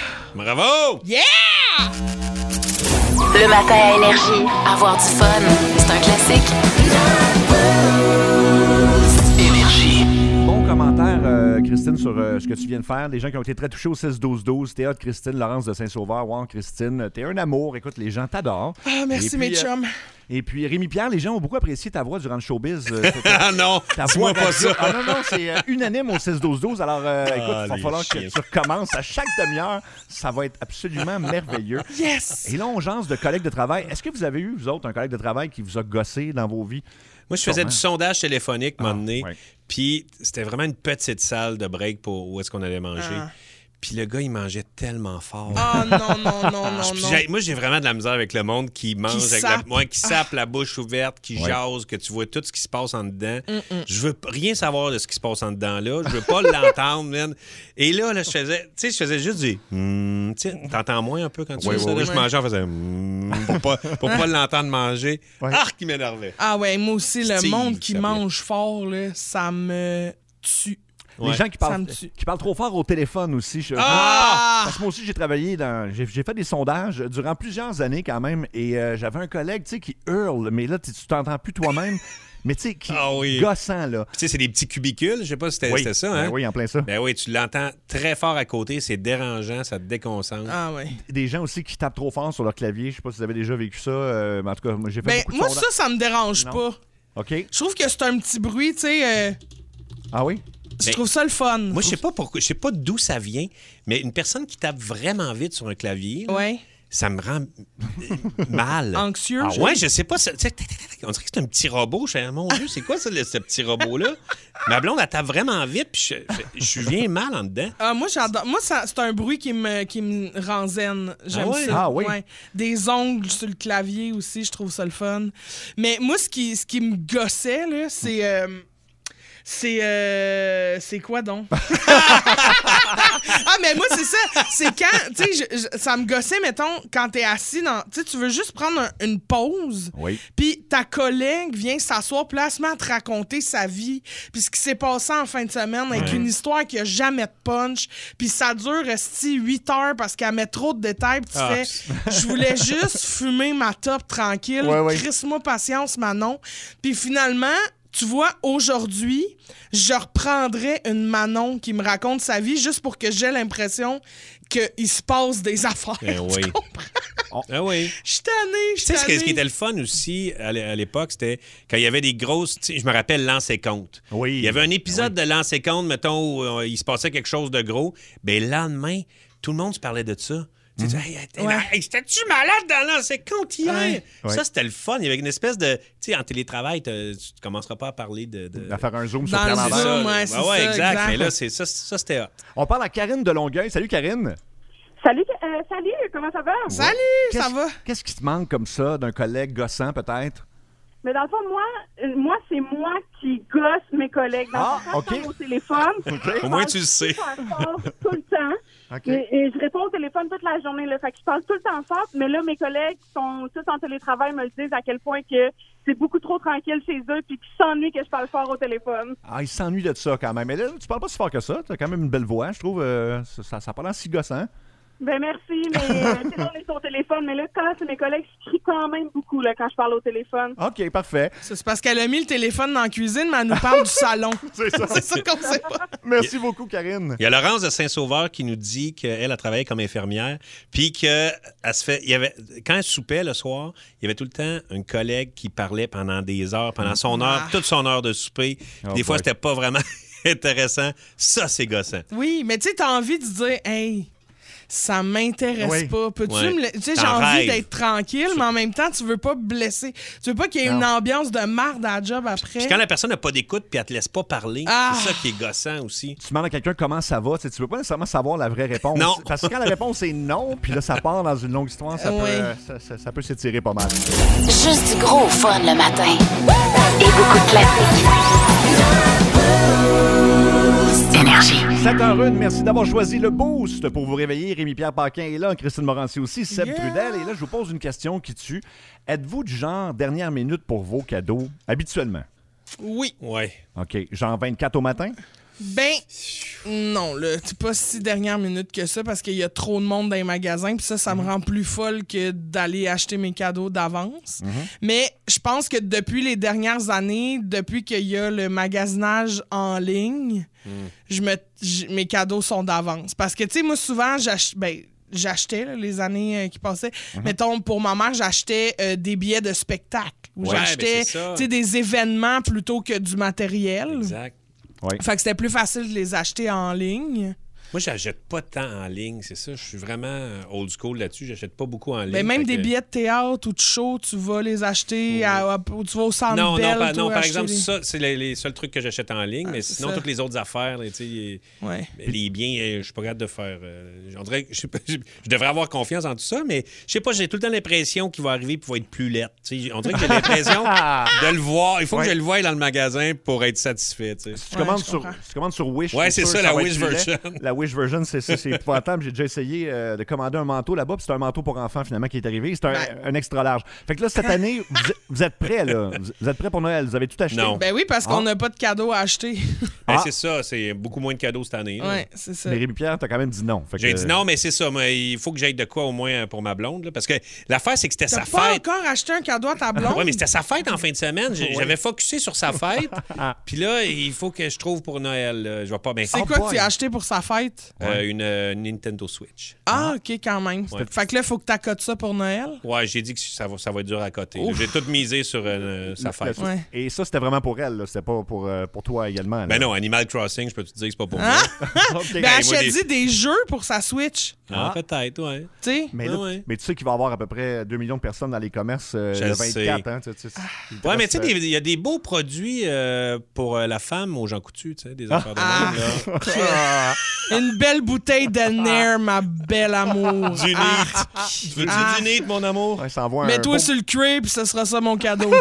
Bravo! Yeah! Le matin à Énergie, avoir du fun, c'est un classique. Énergie. Bon commentaire, Christine, sur ce que tu viens de faire. Les gens qui ont été très touchés au 6-12-12. T'es hot, Christine. Laurence de Saint-Sauveur. Wow, Christine, t'es un amour. Écoute, les gens t'adorent. Ah, merci, mes chums. Et puis, Rémi-Pierre, les gens ont beaucoup apprécié ta voix durant le showbiz. Ah non, dis-moi pas ça. Ah non, c'est unanime au 6-12-12. Alors, écoute, il va falloir que tu recommences à chaque demi-heure. Ça va être absolument merveilleux. Yes! Et là, on jase de collègues de travail. Est-ce que vous avez eu, vous autres, un collègue de travail qui vous a gossé dans vos vies? Moi, je faisais du sondage téléphonique un moment donné. Ouais. Puis, c'était vraiment une petite salle de break pour où est-ce qu'on allait manger. Puis le gars, il mangeait tellement fort. Ah non. Moi, j'ai vraiment de la misère avec le monde qui mange, qui sape la bouche ouverte, qui jase, que tu vois tout ce qui se passe en dedans. Je veux rien savoir de ce qui se passe en dedans là. Je veux pas l'entendre, man. Et là, je faisais juste du... t'entends moins un peu quand tu fais ça. Là, je mangeais, je faisais... pour pas l'entendre manger. Qui m'énervait. Ah ouais, moi aussi, le monde qui mange fort, là, ça me tue. Les gens qui parlent trop fort au téléphone aussi. Parce que moi aussi, j'ai travaillé j'ai fait des sondages durant plusieurs années quand même. Et j'avais un collègue qui hurle, mais là, tu t'entends plus toi-même. Mais tu sais, qui gossant, là. Tu sais, c'est des petits cubicules. Je sais pas si c'était ça, hein? Ben oui, en plein ça. Ben oui, tu l'entends très fort à côté. C'est dérangeant, ça te déconcentre. Ah oui. Des gens aussi qui tapent trop fort sur leur clavier. Je sais pas si vous avez déjà vécu ça. Mais en tout cas, moi, j'ai fait beaucoup de sondages. Ça me dérange pas. OK. Je trouve que c'est un petit bruit, tu sais... Ah oui? Je trouve ça le fun. Moi, je sais pas pourquoi, je sais pas d'où ça vient, mais une personne qui tape vraiment vite sur un clavier, ça me rend mal. Anxieux. Je sais pas. On dirait que c'est un petit robot. Je fais, mon Dieu, c'est quoi ça, ce petit robot-là? Ma blonde, elle tape vraiment vite, puis je viens mal en dedans. Moi, j'adore. Moi, c'est un bruit qui me rend zen. J'aime ça. Ah oui? Ouais. Des ongles sur le clavier aussi, je trouve ça le fun. Mais moi, ce qui me gossait, là, c'est... C'est quoi donc? Mais moi, c'est ça. C'est quand, tu sais, ça me gossait, mettons, quand t'es assis dans... Tu sais, tu veux juste prendre une pause. Oui. Puis ta collègue vient s'asseoir, puis là, elle se met à te raconter sa vie, puis ce qui s'est passé en fin de semaine avec une histoire qui a jamais de punch, puis ça dure, 8 heures parce qu'elle met trop de détails, puis tu fais... Je voulais juste fumer ma top tranquille. Crisse-moi patience, Manon. Puis finalement... Tu vois, aujourd'hui, je reprendrais une Manon qui me raconte sa vie juste pour que j'ai l'impression qu'il se passe des affaires. Tu comprends? Oui. Je suis tannée, Tu sais, ce qui était le fun aussi à l'époque, c'était quand il y avait des grosses... Je me rappelle Lance et Compte. Oui. Il y avait un épisode de Lance et Compte, mettons, où il se passait quelque chose de gros. Bien, le lendemain, tout le monde se parlait de ça. Tu dis, hey, c'était-tu malade dans Lance et Compte hier? Ça, c'était le fun. Il y avait une espèce de... Tu sais, en télétravail, tu ne commenceras pas à parler de... À faire un zoom sur dans le le zoom, c'est ça, exact. Mais là, ça, c'était hot. On parle à Karine de Longueuil. Salut, Karine. Salut, comment ça va? Salut, ça va? Qu'est-ce qui te manque comme ça d'un collègue gossant, peut-être? Mais dans le fond, moi c'est moi qui gosse mes collègues. Dans le fond, au téléphone. Au moins, tu le sais. Tout le temps. Et je réponds au téléphone toute la journée. Là, fait que je parle tout le temps fort. Mais là, mes collègues qui sont tous en télétravail me le disent à quel point que c'est beaucoup trop tranquille chez eux puis qu'ils s'ennuient que je parle fort au téléphone. Ah, ils s'ennuient de ça quand même. Mais là, tu parles pas si fort que ça. Tu as quand même une belle voix, je trouve. Ça parle en si gossant. Ben merci, mais on est au téléphone. Mais là, quand c'est mes collègues, je crie quand même beaucoup là, quand je parle au téléphone. OK, parfait. C'est parce qu'elle a mis le téléphone dans la cuisine, mais elle nous parle du salon. C'est ça qu'on sait pas. Merci beaucoup, Karine. Il y a Laurence de Saint-Sauveur qui nous dit qu'elle a travaillé comme infirmière, puis qu'elle se fait... quand elle soupait le soir, il y avait tout le temps une collègue qui parlait pendant des heures, pendant son heure, toute son heure de souper. Des fois, c'était pas vraiment intéressant. Ça, c'est gossant. Oui, mais tu sais, t'as envie de dire, hey... Ça m'intéresse pas. Peux-tu me... Tu sais, j'ai envie d'être tranquille, mais en même temps, tu veux pas blesser. Tu veux pas qu'il y ait une ambiance de marde à la job après. Puis quand la personne n'a pas d'écoute puis elle te laisse pas parler, c'est ça qui est gossant aussi. Tu demandes à quelqu'un comment ça va, tu veux pas nécessairement savoir la vraie réponse. Non. Parce que quand la réponse est non, puis là, ça part dans une longue histoire, ça peut s'étirer pas mal. Juste du gros fun le matin. Et beaucoup de classiques. Énergie. 7h01, merci d'avoir choisi le Boost pour vous réveiller. Rémi-Pierre Paquin est là, Christine Morancy aussi, Seb Trudel. Et là, je vous pose une question qui tue. Êtes-vous du genre dernière minute pour vos cadeaux, habituellement? Oui. Ouais. OK. Genre 24 au matin? Ben, non, là, c'est pas si dernière minute que ça parce qu'il y a trop de monde dans les magasins. Puis ça me rend plus folle que d'aller acheter mes cadeaux d'avance. Mais je pense que depuis les dernières années, depuis qu'il y a le magasinage en ligne, mes cadeaux sont d'avance. Parce que, tu sais, moi, souvent, j'achetais là, les années qui passaient. Mettons, pour ma mère, j'achetais des billets de spectacle. Ou j'achetais des événements plutôt que du matériel. Exact. Ouais. Fait que c'était plus facile de les acheter en ligne. Moi, j'achète pas tant en ligne, c'est ça. Je suis vraiment old school là-dessus. J'achète pas beaucoup en ligne. Ben, même des billets de théâtre ou de show, tu vas les acheter tu vas au Centre Bell. Non, par exemple, ça, c'est les seuls trucs que j'achète en ligne. Mais sinon, toutes les autres affaires, les biens, je suis pas capable de faire. On dirait que je devrais avoir confiance en tout ça, mais je sais pas, j'ai tout le temps l'impression qu'il va arriver et qu'il va être plus laid. On dirait que j'ai l'impression de le voir. Il faut que je le voie dans le magasin pour être satisfait. Tu commandes sur Wish. Ouais, c'est ça, la Wish version. La Wish version, c'est épouvantable. J'ai déjà essayé de commander un manteau là-bas, puis c'est un manteau pour enfants finalement qui est arrivé. C'est un extra large. Fait que là, cette année, vous êtes prêts, là? Vous êtes prêts pour Noël? Vous avez tout acheté? Non. Ben oui, parce qu'on n'a pas de cadeaux à acheter. C'est ça, c'est beaucoup moins de cadeaux cette année. Oui, c'est ça. Mais Rémi-Pierre, t'as quand même dit non. J'ai dit non, mais c'est ça. Mais il faut que j'aille de quoi au moins pour ma blonde. Là, parce que l'affaire, c'est que c'était sa fête. T'as pas encore acheté un cadeau à ta blonde? Oui, mais c'était sa fête en fin de semaine. J'avais focusé sur sa fête. Puis là, il faut que je trouve pour Noël. Je vais pas. C'est quoi que tu as acheté pour sa fête? Une Nintendo Switch. Ah, OK, quand même. Ouais. Fait que là, il faut que tu accotes ça pour Noël? Ouais, j'ai dit que ça va être dur à coter. J'ai tout misé sur sa fête. Ouais. Et ça, c'était vraiment pour elle. C'était pas pour toi également. Là. Ben non, Animal Crossing, je peux te dire que c'est pas pour moi. Okay. Ben, achète-y des jeux pour sa Switch. Peut-être, ouais. Tu sais? Mais tu sais qu'il va y avoir à peu près 2 millions de personnes dans les commerces le 24. Hein, ouais, mais tu sais, il y a des beaux produits pour la femme aux gens coutus, tu sais, des affaires de même, là. Une belle bouteille de Nair, ma belle amour. Du Neat. Tu veux-tu du Neat, mon amour? Ouais, mets-toi sur le cuir, puis ce sera ça mon cadeau.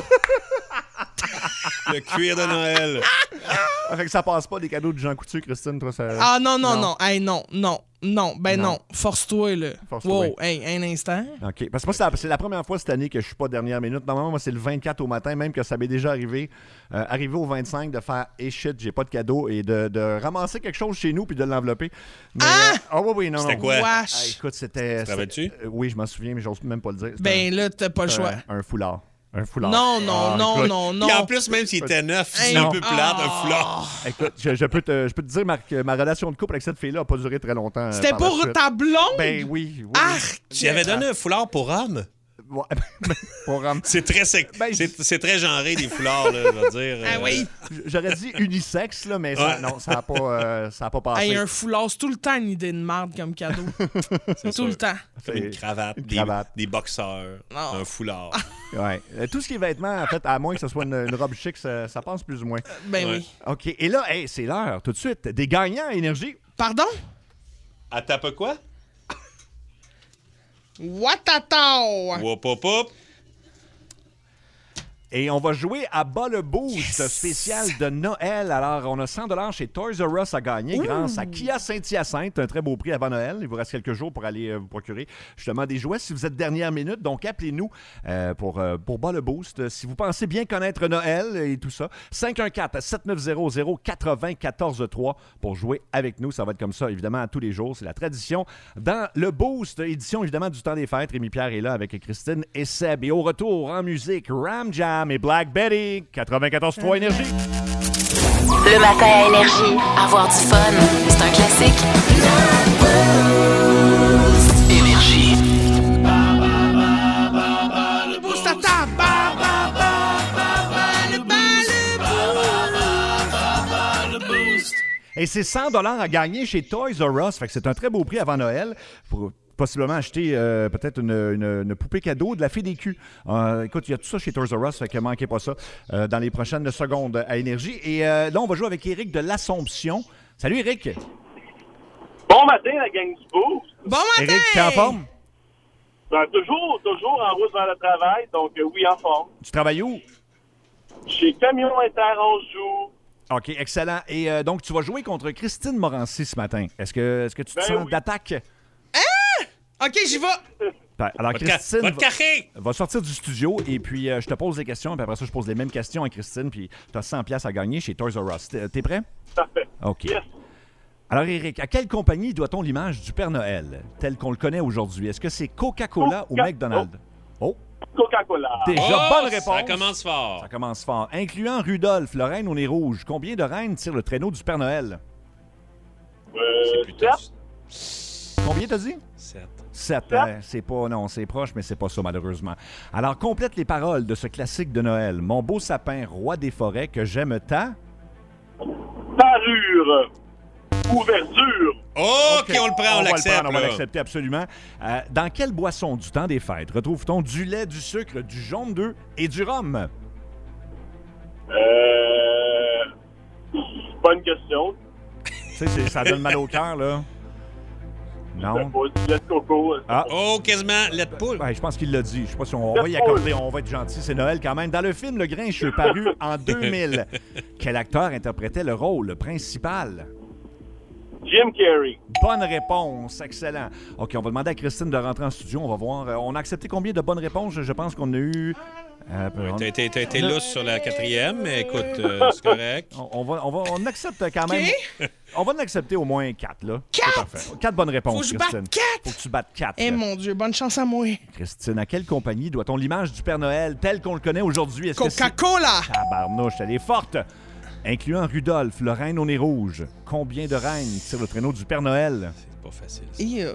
Le cuir de Noël. Fait que ça passe pas des cadeaux de Jean Coutu, Christine, toi, ça... Ah non. Hey, non. Ben non. Force-toi, là. Wow, hey, un instant. OK. Parce que moi, c'est la première fois cette année que je suis pas dernière minute. Normalement, moi, c'est le 24 au matin, même que ça m'est déjà arrivé. Arrivé au 25, de faire « Hey shit, j'ai pas de cadeau » et de ramasser quelque chose chez nous puis de l'envelopper. Mais, oui, non. C'était quoi? Hey, écoute, c'était... Tu rappelles-tu? Oui, je m'en souviens, mais j'ose même pas le dire. Ben là, t'as pas le choix. Un foulard. Un foulard. Non. Et en plus, même s'il était neuf, c'est un peu plate, un foulard. Écoute, je peux te dire, Marc, que ma relation de couple avec cette fille-là n'a pas duré très longtemps. C'était pour ta blonde? Ben oui. Tu avais donné un foulard pour homme? Ouais, pour homme. C'est très c'est très genré, des foulards, là, je veux dire. Ah oui. J'aurais dit unisexe, là, mais ça n'a pas passé. Hey, un foulard, c'est tout le temps une idée de merde comme cadeau. Tout le temps. Comme une cravate, des boxeurs, un foulard. Ouais. Tout ce qui est vêtements, en fait, à moins que ce soit une robe chic, ça passe plus ou moins. Ben oui. OK. Et là, c'est l'heure, tout de suite. Des gagnants à Énergie. Pardon? À tape quoi? Watata! Wop, wop, wop. Et on va jouer à bas le boost spécial de Noël. Alors, on a 100$ chez Toys R Us à gagner grâce à Kia Saint-Hyacinthe. Un très beau prix avant Noël. Il vous reste quelques jours pour aller vous procurer justement des jouets si vous êtes dernière minute. Donc, appelez-nous pour bas le boost. Si vous pensez bien connaître Noël et tout ça, 514-7900-943 pour jouer avec nous. Ça va être comme ça, évidemment, tous les jours. C'est la tradition dans le boost. Édition, évidemment, du temps des fêtes. Rémi-Pierre est là avec Christine et Seb. Et au retour, en musique, Ram Jam et Black Betty, 94.3 Énergie. Le matin à Énergie, avoir du fun, c'est un classique. Énergie. Le boost à table. Le boost. Et c'est 100$ à gagner chez Toys R Us. Fait que c'est un très beau prix avant Noël pour possiblement acheter peut-être une poupée cadeau de la fée des culs. Écoute, il y a tout ça chez Toys R Us, fait que manquez pas ça dans les prochaines secondes à Énergie. Et là, on va jouer avec Éric de l'Assomption. Salut, Éric. Bon matin, la gang du Boost. Bon matin! Éric, t'es en forme? Ben, toujours en route vers le travail, donc oui, en forme. Tu travailles où? Chez Camion Inter-Anjou. OK, excellent. Et donc, tu vas jouer contre Christine Morancy ce matin. Est-ce que tu te sens oui. d'attaque? OK, j'y vais. Super. Alors, Christine va sortir du studio et puis je te pose des questions. Puis après ça, je pose les mêmes questions à Christine. Puis tu as 100$ à gagner chez Toys R Us. T'es prêt? Parfait. OK. Yes. Alors, Éric, à quelle compagnie doit-on l'image du Père Noël, tel qu'on le connaît aujourd'hui? Est-ce que c'est Coca-Cola ou McDonald's? Oh! Coca-Cola. Déjà, bonne réponse. Ça commence fort. Ça commence fort. Incluant Rudolph, le reine au nez rouge, combien de reines tire le traîneau du Père Noël? C'est plutôt... 7. Combien t'as dit? 7. 7. C'est pas... Non, c'est proche, mais c'est pas ça, malheureusement. Alors, complète les paroles de ce classique de Noël. Mon beau sapin, roi des forêts, que j'aime tant... Parure. Ouverture. OK, on le prend, on l'accepte. On va l'accepter, absolument. Dans quelle boisson du temps des fêtes retrouve-t-on du lait, du sucre, du jaune d'œuf et du rhum? Bonne question. Tu sais, ça donne mal au cœur, là. Non. Du lait de coco. Ah. Oh, quasiment, lait de poule. Ouais, je pense qu'il l'a dit. Je sais pas si on va y accorder, on va être gentil. C'est Noël quand même. Dans le film Le Grincheux, paru en 2000, quel acteur interprétait le rôle principal? Jim Carrey. Bonne réponse. Excellent. OK, on va demander à Christine de rentrer en studio. On va voir. On a accepté combien de bonnes réponses? Je pense qu'on a eu... T'as été lousse sur la 4e, mais écoute, c'est correct. On accepte quand même. On va en accepter au moins 4, là. 4? Parfait. 4 bonnes réponses, Faut que je Christine. batte 4? Faut que tu battes 4. Eh mon Dieu, bonne chance à moi. Christine, à quelle compagnie doit-on l'image du Père Noël tel qu'on le connaît aujourd'hui? Coca-Cola! Tabarnouche, elle est forte. Incluant Rudolph, le reine au nez rouge. Combien de reines tire le traîneau du Père Noël? C'est pas facile.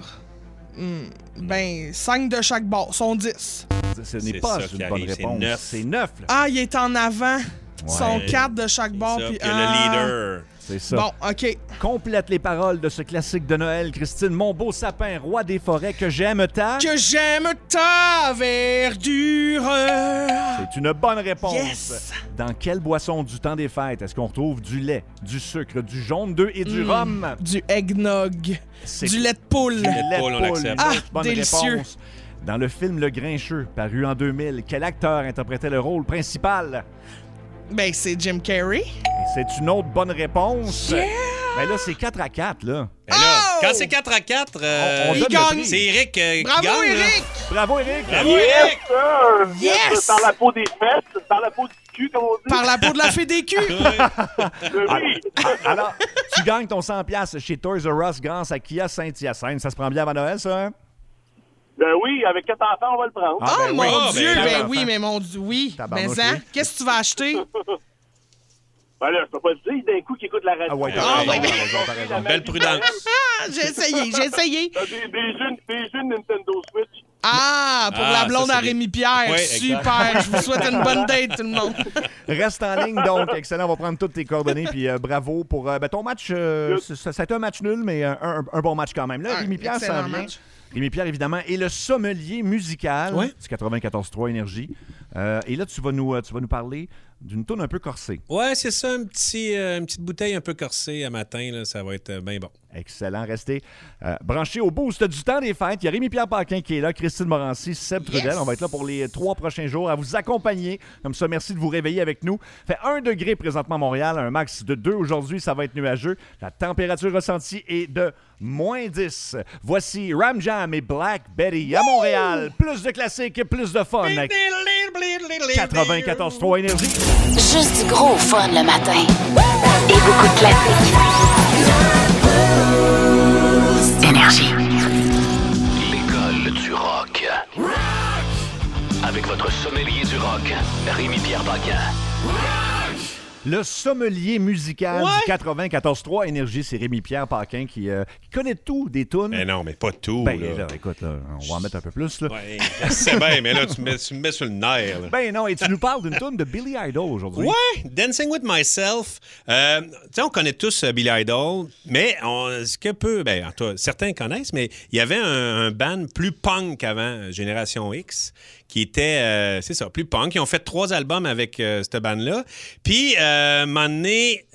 Ben, 5 de chaque bord, sont 10. Ce n'est pas une bonne réponse. C'est 9. Ah, il est en avant. Sont 4 de chaque bord. Puis le leader. C'est ça. Bon, OK. Complète les paroles de ce classique de Noël, Christine. Mon beau sapin, roi des forêts, que j'aime tant. Que j'aime ta verdure. C'est une bonne réponse. Yes. Dans quelle boisson du temps des fêtes est-ce qu'on retrouve du lait, du sucre, du jaune d'œuf et du rhum? Du eggnog. Du lait de poule. Du lait de poule, on l'accepte. Ah, bonne délicieux. Réponse. Dans le film Le Grincheux, paru en 2000, quel acteur interprétait le rôle principal? Ben, c'est Jim Carrey. C'est une autre bonne réponse. Yeah! Ben là, c'est 4-4, là. Ben là, quand c'est 4-4, on donne le prix. c'est Éric qui Bravo, gagne. Éric! Bravo, Éric! Bravo, Éric! Yes! Par la peau des fesses, par la peau du cul, comme on dit. Par la peau de la fée des culs. Oui. Alors, tu gagnes ton 100$ chez Toys R Us grâce à Kia Saint-Hyacinthe. Ça se prend bien avant Noël, ça, hein? Ben oui, avec 4 enfants, on va le prendre. Oh ben mon oui. Dieu, ben, ben oui, mais mon Dieu, oui. Tabarnouche, Mais hein, oui. qu'est-ce que tu vas acheter? Ben là, je peux pas te dire d'un coup qu'il écoute la radio. Ah ouais, Ah, t'as raison. Belle prudence. Ah, j'ai essayé. Des jeux Nintendo Switch. Ah, pour la blonde ça, à c'est Rémi-Pierre. Oui, Super. Je vous souhaite une bonne date, tout le monde. Reste en ligne, donc. Excellent. On va prendre toutes tes coordonnées. Puis bravo pour ton match. Ça a été un match nul, mais un bon match quand même. Là, Rémi-Pierre s'en vient. match. Rémi-Pierre, évidemment, est le sommelier musical Ouais. du 94.3 Énergie. Et là, tu vas nous parler d'une toune un peu corsée. Ouais, c'est ça, une petite bouteille un peu corsée à matin, là, ça va être bien bon. Excellent. Restez branchés au boost du temps des fêtes. Il y a Rémi-Pierre Paquin qui est là, Christine Morancy, Seb Trudel. On va être là pour les 3 prochains jours à vous accompagner. Comme ça, merci de vous réveiller avec nous. Fait 1 degré présentement à Montréal, un max de 2 aujourd'hui. Ça va être nuageux. La température ressentie est de -10. Voici Ram Jam et Black Betty à Montréal. Plus de classiques et plus de fun. Avec 94.3 Énergie. Juste du gros fun le matin. Et beaucoup de classiques. Énergie. L'école du rock. Avec votre sommelier du rock, Rémi-Pierre Paquin. Le sommelier musical du 94.3 Énergie, c'est Rémi-Pierre Paquin qui connaît tout des tunes. Mais non, mais pas tout. Ben là. là, écoute, là, on va en mettre un peu plus. Là. Ouais, c'est bien, mais là, tu me mets sur le nerf. Là. Ben non, et tu nous parles d'une tune de Billy Idol aujourd'hui. Ouais, Dancing with Myself. Tu sais, on connaît tous Billy Idol, mais ce que peu, ben, en tout cas, certains connaissent, mais il y avait un band plus punk avant, Génération X, qui était, c'est ça, plus punk. Ils ont fait 3 albums avec cette band-là. Puis, à un moment donné,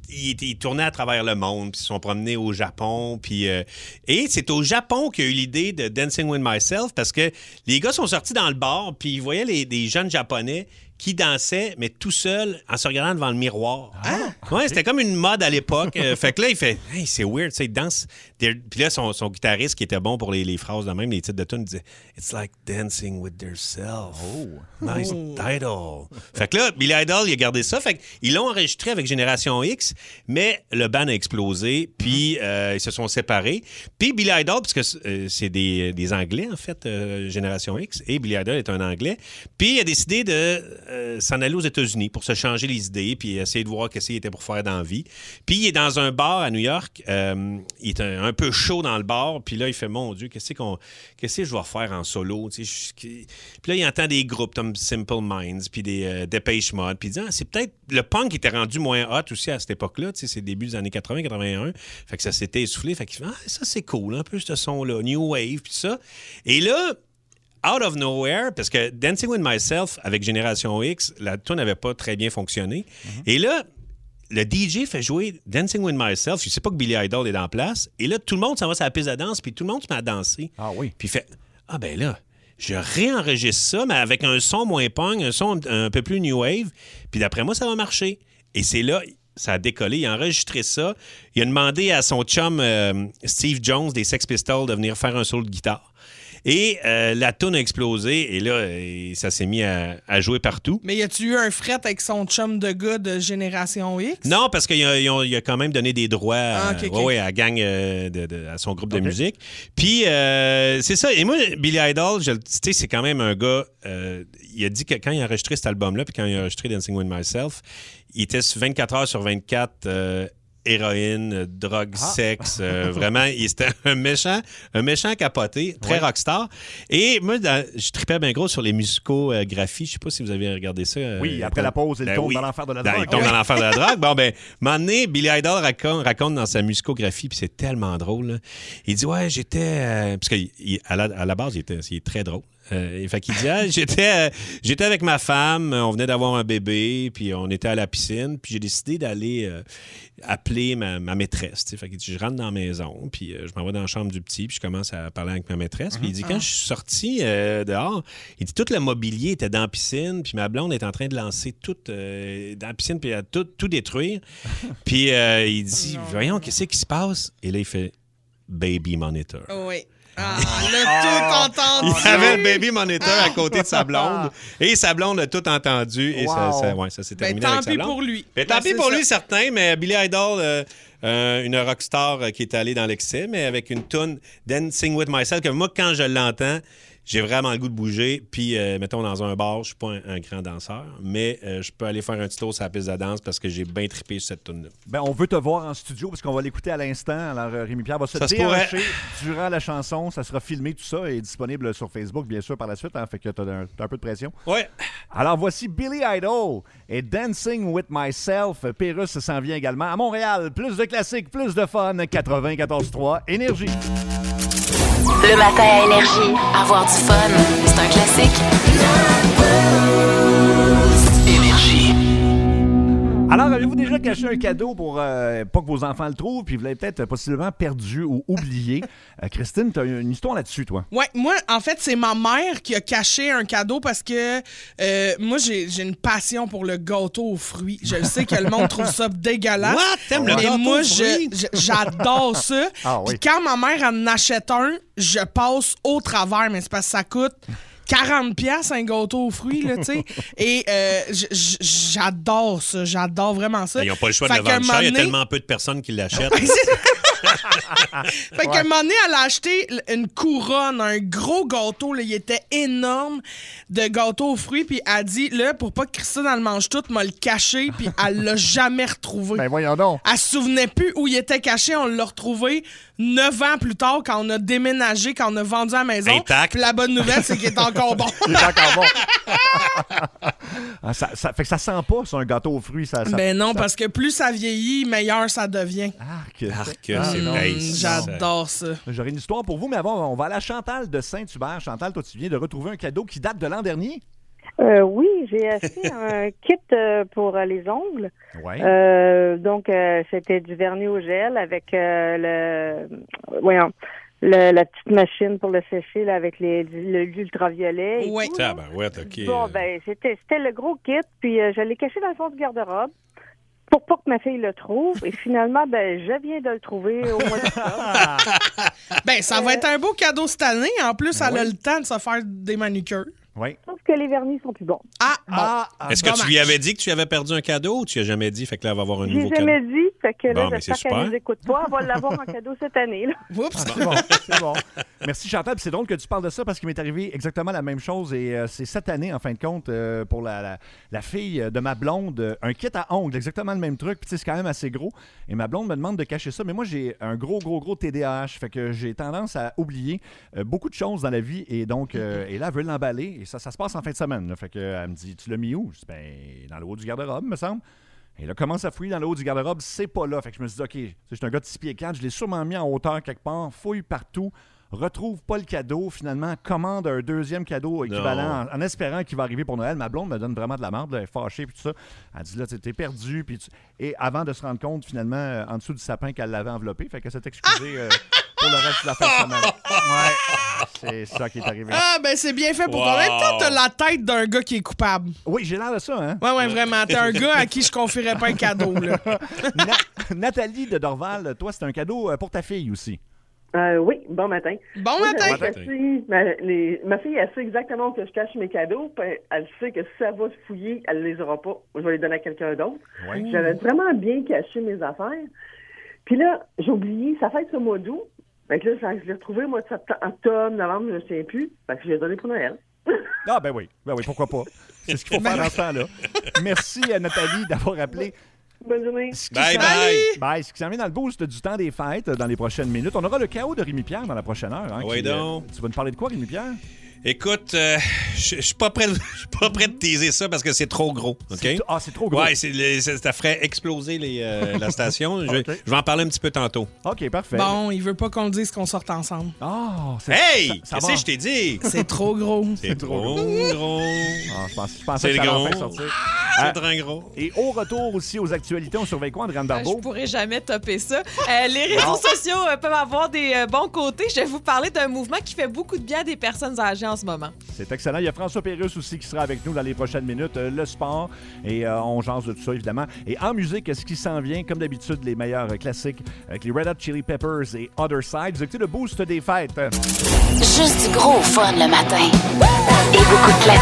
il tournait à travers le monde, puis ils se sont promenés au Japon. Puis, et c'est au Japon qu'il y a eu l'idée de Dancing with Myself parce que les gars sont sortis dans le bar, puis ils voyaient des jeunes Japonais qui dansaient, mais tout seul, en se regardant devant le miroir. Ouais, c'était comme une mode à l'époque. Fait que là, il fait « Hey, c'est weird, tu sais, il danse. » Puis là, son guitariste, qui était bon pour les phrases de même, les titres de tune, disait « It's like dancing with their self. Nice title. » Fait que là, Billy Idol, il a gardé ça. Fait qu'ils l'ont enregistré avec Génération X, mais le band a explosé, puis ils se sont séparés. Puis Billy Idol, parce que c'est des Anglais, en fait, Génération X, et Billy Idol est un Anglais, puis il a décidé de s'en aller aux États-Unis pour se changer les idées puis essayer de voir qu'est-ce qu'il était pour faire dans la vie. Puis il est dans un bar à New York. Il est un peu chaud dans le bar. Puis là, il fait « Mon Dieu, qu'est-ce que je vais faire en solo? » Puis là, il entend des groupes comme Simple Minds puis des Depeche Mode. Puis il dit c'est peut-être... Le punk était rendu moins hot aussi à cette époque-là. C'est début des années 80-81. Fait que ça s'était essoufflé. Fait qu'il fait « ça, c'est cool, un peu ce son-là. New Wave, puis ça. » Et là... Out of nowhere, parce que Dancing with Myself avec Génération X, la tune n'avait pas très bien fonctionné. Et là, le DJ fait jouer Dancing with Myself. Je sais pas que Billy Idol est en place. Et là, tout le monde s'en va sur la piste de danse, puis tout le monde se met à danser. Ah oui. Puis il fait ben là, je réenregistre ça, mais avec un son moins punk, un son un peu plus new wave. Puis d'après moi, ça va marcher. Et c'est là. Ça a décollé. Il a enregistré ça. Il a demandé à son chum Steve Jones des Sex Pistols de venir faire un solo de guitare. Et la toune a explosé et là, ça s'est mis à jouer partout. Mais y a-tu eu un fret avec son chum de gars de Génération X? Non, parce qu'il a quand même donné des droits à la gang, à son groupe de musique. Puis, c'est ça. Et moi, Billy Idol, tu sais, c'est quand même un gars... il a dit que quand il a enregistré cet album-là, puis quand il a enregistré Dancing with Myself, il était 24 heures sur 24... héroïne, drogue, sexe, vraiment, c'était un méchant capoté, très rockstar. Et moi, je tripais bien gros sur les musicographies. Je sais pas si vous avez regardé ça. Oui, après la pause, il tombe dans l'enfer de la drogue. Il tombe dans l'enfer de la drogue. Bon, ben, un moment donné, Billy Idol raconte dans sa musicographie, puis c'est tellement drôle. Là. Il dit, j'étais... parce qu'à la base, il est très drôle. Fait qu'il dit, j'étais avec ma femme, on venait d'avoir un bébé, puis on était à la piscine, puis j'ai décidé d'aller appeler ma maîtresse. Fait qu'il dit, je rentre dans la maison, puis je m'en vais dans la chambre du petit, puis je commence à parler avec ma maîtresse. Puis il dit, quand je suis sorti dehors, il dit, tout le mobilier était dans la piscine, puis ma blonde est en train de lancer tout dans la piscine, puis à tout détruire. Puis il dit, voyons, qu'est-ce qui se passe? Et là, il fait, Baby Monitor. Oui. Tout entendu. Il avait le baby monitor à côté de sa blonde. Et sa blonde a tout entendu. Et ça s'est terminé avec sa blonde. Tant pis pour lui. Tant pis pour lui, certain. Mais Billy Idol, une rockstar qui est allée dans l'excès, mais avec une tune Dancing with Myself, que moi, quand je l'entends, j'ai vraiment le goût de bouger. Puis, mettons, dans un bar, je suis pas un grand danseur, mais je peux aller faire un petit tour sur la piste de danse parce que j'ai bien trippé sur cette tune-là. Ben, on veut te voir en studio parce qu'on va l'écouter à l'instant. Alors, Rémi-Pierre va se déhancher durant la chanson. Ça sera filmé, tout ça, et disponible sur Facebook, bien sûr, par la suite. Hein, fait que t'as un peu de pression. Ouais. Alors, voici Billy Idol et Dancing with Myself. Pérusse s'en vient également à Montréal. Plus de classiques, plus de fun. 94.3 Énergie. Le matin à Énergie, avoir du fun, c'est un classique. Énergie. Alors, avez-vous déjà caché un cadeau pour pas que vos enfants le trouvent, puis vous l'avez peut-être possiblement perdu ou oublié? Christine, tu as une histoire là-dessus, toi. Oui, moi, en fait, c'est ma mère qui a caché un cadeau parce que moi, j'ai une passion pour le gâteau aux fruits. Je sais que le monde trouve ça dégueulasse. What? T'aimes le gâteau moi, aux fruits? j'adore ça. Ah, oui. Puis quand ma mère en achète un, je passe au travers, mais c'est parce que ça coûte 40$ un gâteau aux fruits, là, tu sais. Et j'adore ça. J'adore vraiment ça. Ils n'ont pas le choix de le vendre cher. Il y a tellement peu de personnes qui l'achètent. Fait qu'à un moment donné, elle a acheté une couronne, un gros gâteau, là, il était énorme, de gâteau aux fruits, puis elle a dit, là, pour pas que Christine elle le mange tout, m'a le caché, puis elle l'a jamais retrouvé. Ben voyons donc. Elle se souvenait plus où il était caché, on l'a retrouvé 9 ans plus tard, quand on a déménagé, quand on a vendu la maison. Intact. Puis la bonne nouvelle, c'est qu'il est encore bon. Il est encore bon. Fait que ça sent pas, c'est un gâteau aux fruits. Ben non, parce que plus ça vieillit, meilleur ça devient. C'est vrai. J'adore ça. J'aurais une histoire pour vous, mais avant, on va aller à Chantal de Saint-Hubert. Chantal, toi, tu viens de retrouver un cadeau qui date de l'an dernier? Oui, j'ai acheté un kit pour les ongles. Ouais. Donc, c'était du vernis au gel avec la petite machine pour le sécher là, avec l'ultraviolet. Oui. OK. Bon, ben, c'était le gros kit, puis je l'ai caché dans le fond du garde-robe pour pas que ma fille le trouve. Et finalement, ben, je viens de le trouver au mois d'octobre. Ben, ça va être un beau cadeau cette année. En plus, elle a le temps de se faire des manucures. Oui. Sauf que les vernis sont plus bons. Est-ce que tu lui avais dit que tu avais perdu un cadeau ou tu lui as jamais dit? Fait que là, elle va avoir un nouveau J'ai cadeau. jamais dit, fait que là, Bon, j'espère qu'elle nous écoute pas. Elle va l'avoir en cadeau cette année. Là. Oups! C'est bon. Merci Chantal. Puis c'est drôle que tu parles de ça parce qu'il m'est arrivé exactement la même chose et c'est cette année, en fin de compte, pour la fille de ma blonde, un kit à ongles, exactement le même truc. Puis c'est quand même assez gros. Et ma blonde me demande de cacher ça. Mais moi, j'ai un gros TDAH. Fait que j'ai tendance à oublier beaucoup de choses dans la vie. Et donc, et là, elle veut l'emballer. Et ça se passe en fin de semaine. Là. Fait que elle me dit, tu l'as mis où? Je dis, ben, dans le haut du garde-robe, me semble. Et là, commence à fouiller dans le haut du garde-robe, c'est pas là. Fait que je me suis dit, OK, je suis un gars de 6 pieds 4, je l'ai sûrement mis en hauteur quelque part, fouille partout, retrouve pas le cadeau, finalement, commande un deuxième cadeau équivalent en espérant qu'il va arriver pour Noël. Ma blonde me donne vraiment de la marde, elle est fâchée, puis tout ça. Elle dit, là, t'es perdu. Et avant de se rendre compte, finalement, en dessous du sapin qu'elle l'avait enveloppé, fait qu'elle s'est excusée pour le reste de la fin de semaine. Ouais, c'est ça qui est arrivé. Ah, ben c'est bien fait pour toi. En même temps, t'as la tête d'un gars qui est coupable. Oui, j'ai l'air de ça, hein? Ouais, vraiment. T'es un gars à qui je confierais pas un cadeau, là. Nathalie de Dorval, toi, c'est un cadeau pour ta fille aussi. Oui, bon matin. Bon matin! Ma fille, elle sait exactement où que je cache mes cadeaux. Puis elle sait que si ça va se fouiller, elle les aura pas. Je vais les donner à quelqu'un d'autre. Ouais. J'avais vraiment bien caché mes affaires. Puis là, j'ai oublié, ça fait ce mois d'août. Fait que là, je l'ai retrouvé au mois de septembre, octobre, novembre, je ne sais plus. Fait que je l'ai donné pour Noël. Ah, ben oui, pourquoi pas. C'est ce qu'il faut faire dans ce temps-là. Merci à Nathalie d'avoir appelé. Bonne journée. Bye. Ce qui s'en vient dans le boost du temps des fêtes dans les prochaines minutes. On aura le chaos de Rémi-Pierre dans la prochaine heure. Hein, oui, donc. Tu vas nous parler de quoi, Rémi-Pierre? Écoute, je suis pas prêt de teaser ça parce que c'est trop gros. OK? C'est trop gros. Ouais, ça ferait exploser la station. Okay. Je vais en parler un petit peu tantôt. OK, parfait. Bon, il veut pas qu'on le dise qu'on sorte ensemble. Hey! Qu'est-ce que je t'ai dit? C'est trop gros. C'est trop gros. Je pensais que ça allait faire sortir. C'est très gros. Et au retour aussi aux actualités, on surveille quoi, Andréane Barbeau? Je pourrais jamais topper ça. Les réseaux sociaux peuvent avoir des bons côtés. Je vais vous parler d'un mouvement qui fait beaucoup de bien à des personnes âgées en ce moment. C'est excellent. Il y a François Pérusse aussi qui sera avec nous dans les prochaines minutes. Le sport et on jase de tout ça, évidemment. Et en musique, ce qui s'en vient, comme d'habitude, les meilleurs classiques avec les Red Hot Chili Peppers et Other Side. Vous écoutez le boost des fêtes. Juste du gros fun le matin. Et beaucoup de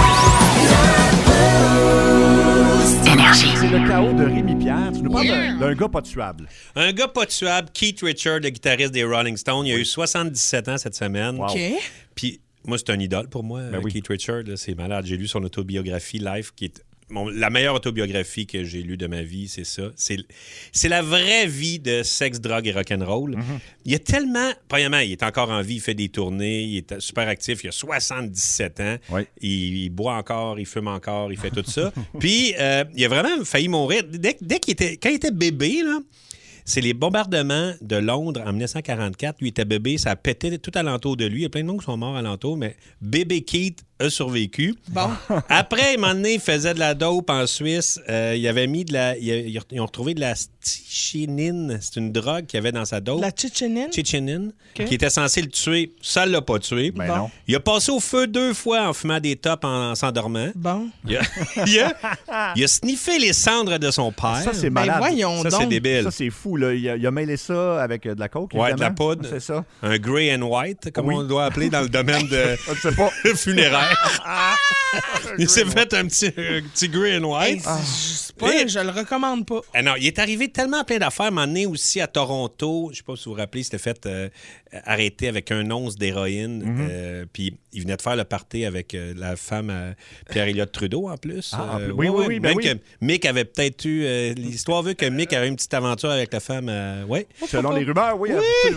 classiques. Énergie. C'est le chaos de Rémi-Pierre. Tu nous parles d'un gars pas tuable. Un gars pas tuable, Keith Richards, le guitariste des Rolling Stones. Il a eu 77 ans cette semaine. Wow. OK. Puis moi, c'est un idole pour moi, Keith Richards. Là, c'est malade. J'ai lu son autobiographie Life, qui est la meilleure autobiographie que j'ai lue de ma vie, c'est ça. C'est la vraie vie de sexe, drogue et rock'n'roll. Il y a tellement... Premièrement, il est encore en vie, il fait des tournées, il est super actif, il a 77 ans, il boit encore, il fume encore, il fait tout ça. Puis, il a vraiment failli mourir. Quand il était bébé, là, c'est les bombardements de Londres en 1944. Lui était bébé, ça a pété tout alentour de lui. Il y a plein de monde qui sont morts alentour, mais bébé Keith a survécu. Bon. Après, à un moment donné, il faisait de la dope en Suisse. Il avait mis ils ont retrouvé de la strychnine. C'est une drogue qu'il y avait dans sa dope. La strychnine? Strychnine, qui était censée le tuer. Ça ne l'a pas tué. Ben non. Il a passé au feu 2 fois en fumant des tops en s'endormant. Bon. Il a sniffé les cendres de son père. Ça, c'est malade. Voyons ça, donc. c'est débile. Ça, c'est fou. Là. Il a mêlé ça avec de la coke, Ouais, de la poudre. C'est ça. Un grey and white, comme on doit appeler dans le domaine de je sais pas. funéraire. Il s'est fait un petit grey and white. Je le recommande pas. Non, il est arrivé tellement plein d'affaires. À un moment donné aussi à Toronto, je sais pas si vous vous rappelez, il s'était fait arrêter avec un once d'héroïne. Puis il venait de faire le party avec la femme Pierre-Éliott Trudeau en plus. Oui. Même que Mick avait peut-être eu... L'histoire veut que Mick avait une petite aventure avec la femme. Selon les rumeurs, oui, absolument.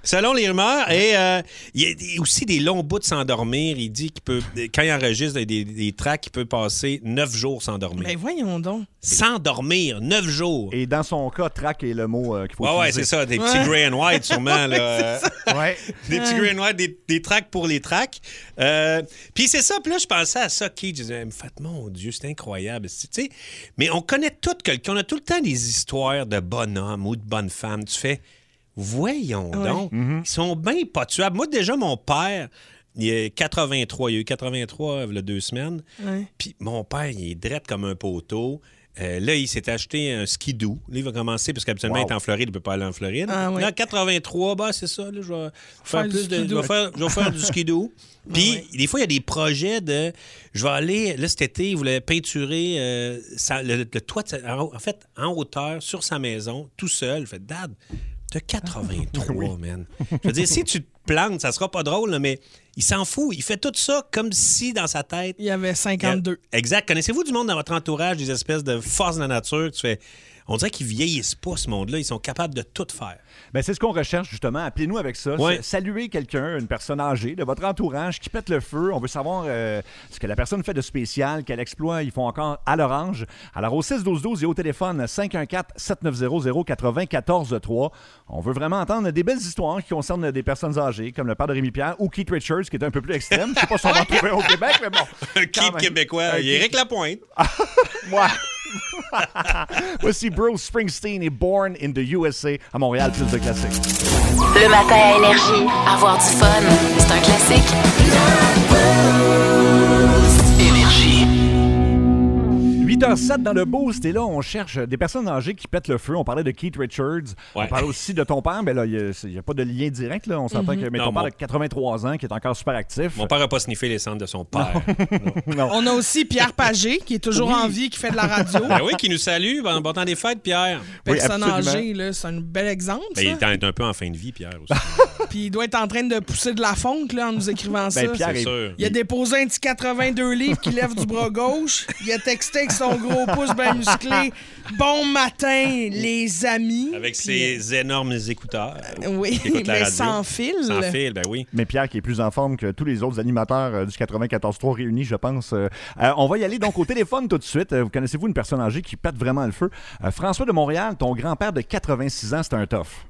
Selon les rumeurs, et il y a aussi des longs bouts de s'endormir. Il dit qu'il peut, quand il enregistre des tracks, il peut passer 9 jours sans dormir. Ben voyons donc. Sans dormir, 9 jours. Et dans son cas, track est le mot qu'il faut utiliser. Ouais, c'est ça. Des petits grey and white, sûrement. Là. Ouais. Des petits grey and white, des tracks pour les tracks. Puis c'est ça. Puis là, je pensais à ça, Keith. Je disais, mon Dieu, c'est incroyable. Tu sais, mais on connaît tout quelqu'un. On a tout le temps des histoires de bonhommes ou de bonnes femmes. Tu fais... Voyons donc. Ils sont bien pas tuables. Moi, déjà, mon père, il est 83. Il a eu 83 il y a 2 semaines. Puis mon père, il est drette comme un poteau. Là, il s'est acheté un skidoo. Là, il va commencer, parce qu'habituellement, il est en Floride, il ne peut pas aller en Floride. Là, 83, c'est ça. Là, je vais faire plus de. Je vais faire du skidoo. Puis, des fois, il y a des projets de. Je vais aller. Là, cet été, il voulait peinturer le toit, en fait, en hauteur, sur sa maison, tout seul. Il fait, Dad, t'as 83, man. Je veux dire, si tu te plantes, ça sera pas drôle, là, mais il s'en fout. Il fait tout ça comme si, dans sa tête... Il y avait 52. Exact. Connaissez-vous du monde dans votre entourage, des espèces de forces de la nature que tu fais... On dirait qu'ils vieillissent pas, ce monde-là. Ils sont capables de tout faire. Ben, c'est ce qu'on recherche, justement. Appelez-nous avec ça. Saluez quelqu'un, une personne âgée de votre entourage qui pète le feu. On veut savoir ce que la personne fait de spécial, quel exploit ils font encore à l'orange. Alors, au 6-12-12 et au téléphone 514-7900-94-3. On veut vraiment entendre des belles histoires qui concernent des personnes âgées, comme le père de Rémi-Pierre ou Keith Richards, qui est un peu plus extrême. Je sais pas si on va en trouver au Québec, mais bon. Un Keith québécois. Éric Lapointe. Ouais. Voici Bruce Springsteen et Born in the USA à Montréal, plus de classiques. Le matin à Énergie, avoir du fun, c'est un classique. Énergie. 8h07 dans le Boost, et là, on cherche des personnes âgées qui pètent le feu. On parlait de Keith Richards. On parlait aussi de ton père, mais là, il n'y a pas de lien direct. Là. On s'entend que ton père a 83 ans, qui est encore super actif. Mon père n'a pas sniffé les cendres de son père. Non. On a aussi Pierre Pagé, qui est toujours en vie, qui fait de la radio. Ben oui, qui nous salue. Bon temps des fêtes, Pierre. Personne âgée, là, c'est un bel exemple. Ben, il est un peu en fin de vie, Pierre, aussi. Puis il doit être en train de pousser de la fonte là, en nous écrivant ça. Pierre, c'est sûr. Il a déposé un petit 82 livres qui lève du bras gauche. Il a texté avec son gros pouce bien musclé. Bon matin, les amis. Avec ses énormes écouteurs. Oui, mais sans fil. Sans fil, ben oui. Mais Pierre qui est plus en forme que tous les autres animateurs du 94.3 réunis, je pense. On va y aller donc au téléphone tout de suite. Vous connaissez-vous une personne âgée qui pète vraiment le feu? François de Montréal, ton grand-père de 86 ans, c'est un tough.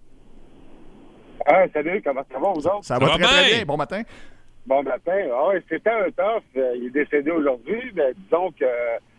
Salut, comment ça va, vous autres? Ça va très bien. Bon matin. Bon matin. C'était un tough. Il est décédé aujourd'hui, mais disons que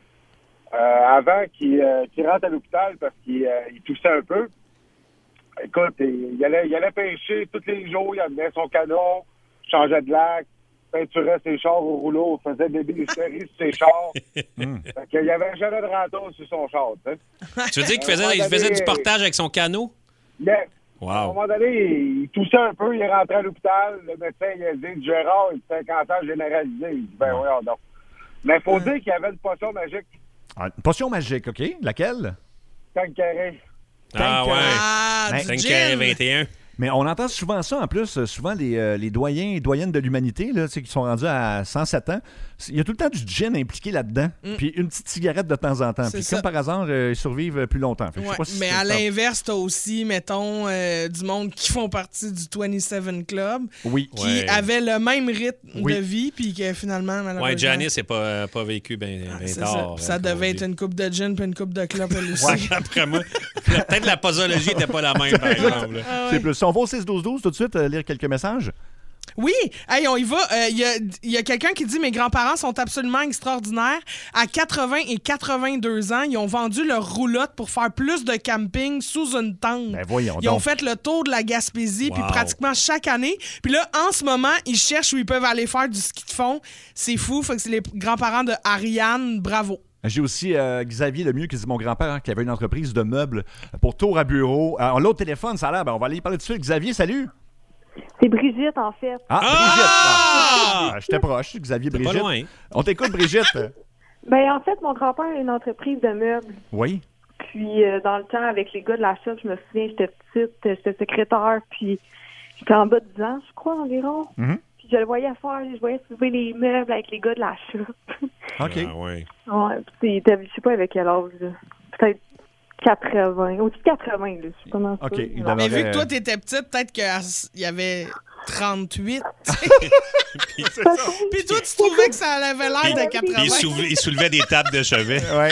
avant qu'il rentre à l'hôpital parce qu'il toussait un peu. Écoute, il allait pêcher tous les jours, il amenait son canot, changeait de lac, peinturait ses chars au rouleau, faisait des bélisteries sur ses chars. Fait qu'il y avait jamais de râteau sur son char, tu sais. Tu veux dire qu'il faisait du portage avec son canot? Yes. Wow. À un moment donné, il toussait un peu, il est rentré à l'hôpital, le médecin il a dit, Gérard, il fait un cancer généralisé. Il dit, ben oui, non. Mais il faut dire qu'il y avait une potion magique. Une potion magique, OK. Laquelle? Tanqueray. Ah ouais. Du 21. Mais on entend souvent ça, en plus, souvent les doyens et doyennes de l'humanité, là, qui sont rendus à 107 ans, il y a tout le temps du gin impliqué là-dedans, puis une petite cigarette de temps en temps. Puis comme par hasard, ils survivent plus longtemps. Mais à l'inverse, t'as aussi, mettons, du monde qui font partie du 27 Club, qui avaient le même rythme de vie, puis que finalement, malheureusement... Ouais, Janice n'a pas vécu bien tard. Ça devait être une coupe de gin puis une coupe de clope, elle aussi. Après moi, peut-être la posologie n'était pas la même, par exemple. C'est plus. On va au 6-12-12 tout de suite, lire quelques messages. Oui, hey, on y va. Il y a quelqu'un qui dit « Mes grands-parents sont absolument extraordinaires. À 80 et 82 ans, ils ont vendu leur roulotte pour faire plus de camping sous une tente. Ben voyons ils ont fait le tour de la Gaspésie, puis pratiquement chaque année. Puis là, en ce moment, ils cherchent où ils peuvent aller faire du ski de fond. C'est fou. Fait que c'est les grands-parents de Ariane. Bravo. J'ai aussi Xavier Lemieux qui dit mon grand-père qui avait une entreprise de meubles pour tour à bureau. On l'a au téléphone, ça a l'air. On va aller y parler tout de suite. Xavier, salut. C'est Brigitte, en fait. Brigitte. J'étais proche. Xavier, Brigitte. Pas loin. On t'écoute, Brigitte. En fait, mon grand-père a une entreprise de meubles. Oui. Puis, dans le temps, avec les gars de la shop, je me souviens, j'étais petite, j'étais secrétaire, puis j'étais en bas de 10 ans, je crois, environ. Mm-hmm. Puis je le voyais faire, je voyais soulever les meubles avec les gars de la shop. OK. Ah, ouais. Ouais, je sais pas avec quel âge, là. Peut-être 80. Au-dessus de 80, là. C'est pas mal ça. OK. Mais vu que toi, t'étais petite, peut-être qu'il y avait 38. Puis Puis toi, tu trouvais que ça avait l'air de 80. Il soulevait des tables de chevet. Ouais.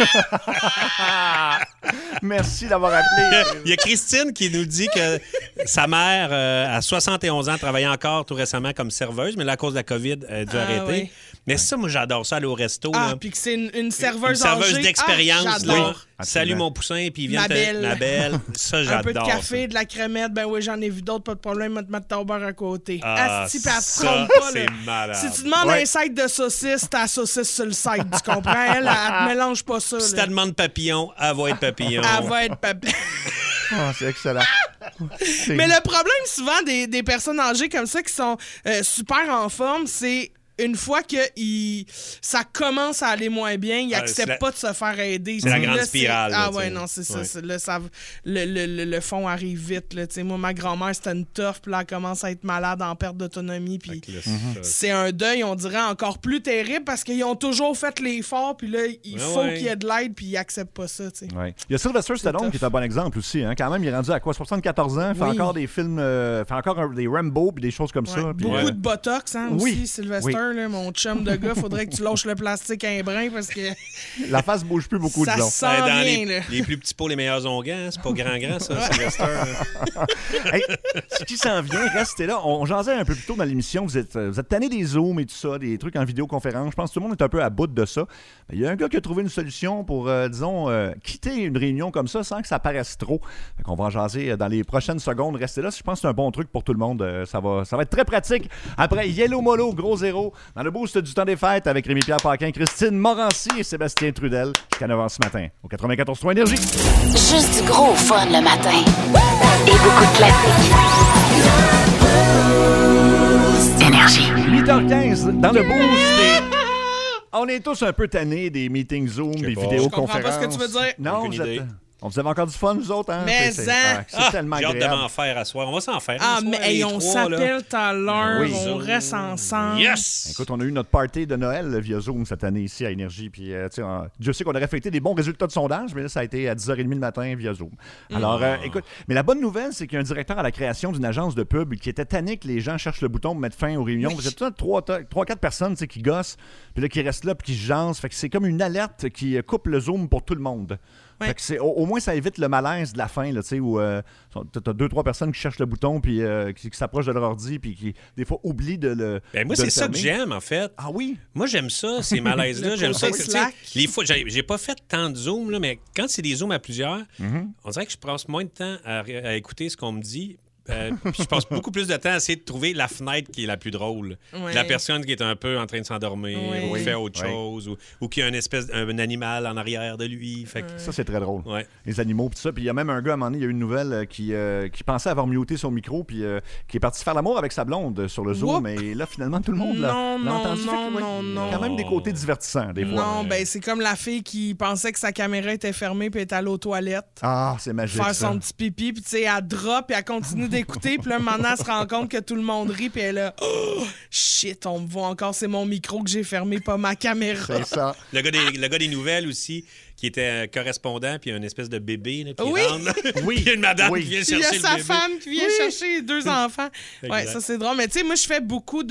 Merci d'avoir appelé. Il y a Christine qui nous dit que sa mère, à 71 ans, travaillait encore tout récemment comme serveuse, mais là, à cause de la COVID, elle a dû arrêter. Oui. Mais ça, moi, j'adore ça, aller au resto. Puis que c'est une serveuse âgée. Ah, d'expérience. j'adore. Salut mon poussin, puis il vient Ma belle. Ça, j'adore. Un peu de café, ça. de la crémette. Ben oui, j'en ai vu d'autres, pas de problème. Mettre ton beurre à côté. Asti, puis elle se ça, trompe pas. c'est Là. malade. Si tu demandes un side de saucisse, t'as la saucisse sur le side. Tu comprends? Elle te mélange pas ça. Si là. t'as demande papillon, elle va être papillon. Elle va être papillon. C'est excellent. Mais le problème souvent des personnes âgées comme ça qui sont super en forme, c'est une fois que ça commence à aller moins bien, ils n'acceptent pas de se faire aider. C'est la grande spirale. Ah ouais, non, c'est ça. Là, le fond arrive vite. Là, moi, ma grand-mère, c'était une toffe, puis là, elle commence à être malade, en perte d'autonomie. Puis c'est un deuil, on dirait, encore plus terrible parce qu'ils ont toujours fait l'effort, puis là, il faut qu'il y ait de l'aide, puis ils n'acceptent pas ça. Ouais. Il y a Sylvester Stallone qui est un bon exemple aussi. Hein? Quand même, il est rendu à quoi? 74 ans, fait encore des films, fait encore des Rambo, puis des choses comme ça. Puis, beaucoup de botox aussi, Sylvester. Là, mon chum de gars, faudrait que tu lâches le plastique à un brin parce que la face bouge plus beaucoup, disons. Ça sent bien, là. Les plus petits pots, les meilleurs onguents, c'est pas grand, ça, Sylvester. Hey, ce qui s'en vient, restez là. On jasait un peu plus tôt dans l'émission. Vous êtes tannés des Zooms et tout ça, des trucs en vidéoconférence. Je pense que tout le monde est un peu à bout de ça. Il y a un gars qui a trouvé une solution pour, disons, quitter une réunion comme ça sans que ça paraisse trop. On va en jaser dans les prochaines secondes. Restez là. Je pense que c'est un bon truc pour tout le monde. Ça va être très pratique. Après Yellow Molo, Gros Zéro, dans le boost du temps des fêtes avec Rémi-Pierre Paquin, Christine Morancy et Sébastien Trudel jusqu'à 9h ce matin au 94.3 Énergie. Juste du gros fun le matin et beaucoup de classiques. Énergie. 8h15 dans le boost. On est tous un peu tannés des meetings Zoom, des vidéoconférences. Je comprends pas ce que tu veux dire. Non, vous avez encore du fun, vous autres, hein? Mais c'est tellement j'ai hâte agréable. de m'en faire à soir. On va s'en faire. Mais on s'appelle tout à l'heure, Oui. on reste ensemble. Yes! Écoute, on a eu notre party de Noël via Zoom cette année ici à Énergie. Puis, je sais qu'on a reflété des bons résultats de sondage, mais là, ça a été à 10h30 le matin via Zoom. Alors, écoute, mais la bonne nouvelle, c'est qu'il y a un directeur à la création d'une agence de pub qui était tanné que les gens cherchent le bouton pour mettre fin aux réunions. Vous êtes peut-être 3-4 personnes qui gossent, puis là, qui restent là, puis qui jasent. Fait que c'est comme une alerte qui coupe le Zoom pour tout le monde. Ouais. Fait que au moins, ça évite le malaise de la fin, là, où t'as 2-3 personnes qui cherchent le bouton, puis qui s'approchent de leur ordi, puis qui, des fois, oublient de le. Moi, c'est ça que j'aime, en fait. Ah oui? Moi, j'aime ça, ces malaises-là. J'aime ça. Slack. Les fois, j'ai pas fait tant de Zoom, là, mais quand c'est des Zooms à plusieurs, on dirait que je passe moins de temps à écouter ce qu'on me dit. Puis je passe beaucoup plus de temps à essayer de trouver la fenêtre qui est la plus drôle. Ouais. La personne qui est un peu en train de s'endormir, Oui. ou qui fait autre chose, ou qui a un animal en arrière de lui. Fait que... Ça, c'est très drôle. Ouais. Les animaux, puis tout ça. Puis il y a même un gars, à un moment donné, il y a eu une nouvelle qui pensait avoir muté son micro, puis qui est parti faire l'amour avec sa blonde sur le Zoom. Et là, finalement, tout le monde l'a entendu. Non. Quand même des côtés divertissants, des fois. Non, c'est comme la fille qui pensait que sa caméra était fermée puis elle est allée aux toilettes. Ah, c'est magique. Faire ça. son petit pipi, puis tu sais, elle drop, puis elle continue d'écouter, puis là, maintenant, elle se rend compte que tout le monde rit, puis elle est là, oh, shit, on me voit encore, c'est mon micro que j'ai fermé, pas ma caméra. C'est ça. Le gars des nouvelles aussi, qui était correspondant, puis il y a une espèce de bébé là, qui Oui. rentre. Oui. Il y a une madame qui vient Puis il y chercher a sa le bébé. femme qui vient chercher les 2 enfants. Ouais, Exact. ça, c'est drôle. Mais tu sais, moi, je fais beaucoup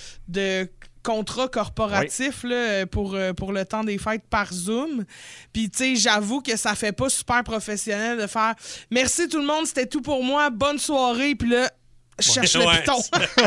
de contrats corporatifs là, pour le temps des fêtes par Zoom. Puis, tu sais, j'avoue que ça fait pas super professionnel de faire « Merci tout le monde, c'était tout pour moi, bonne soirée. » Puis là, je cherche le piton.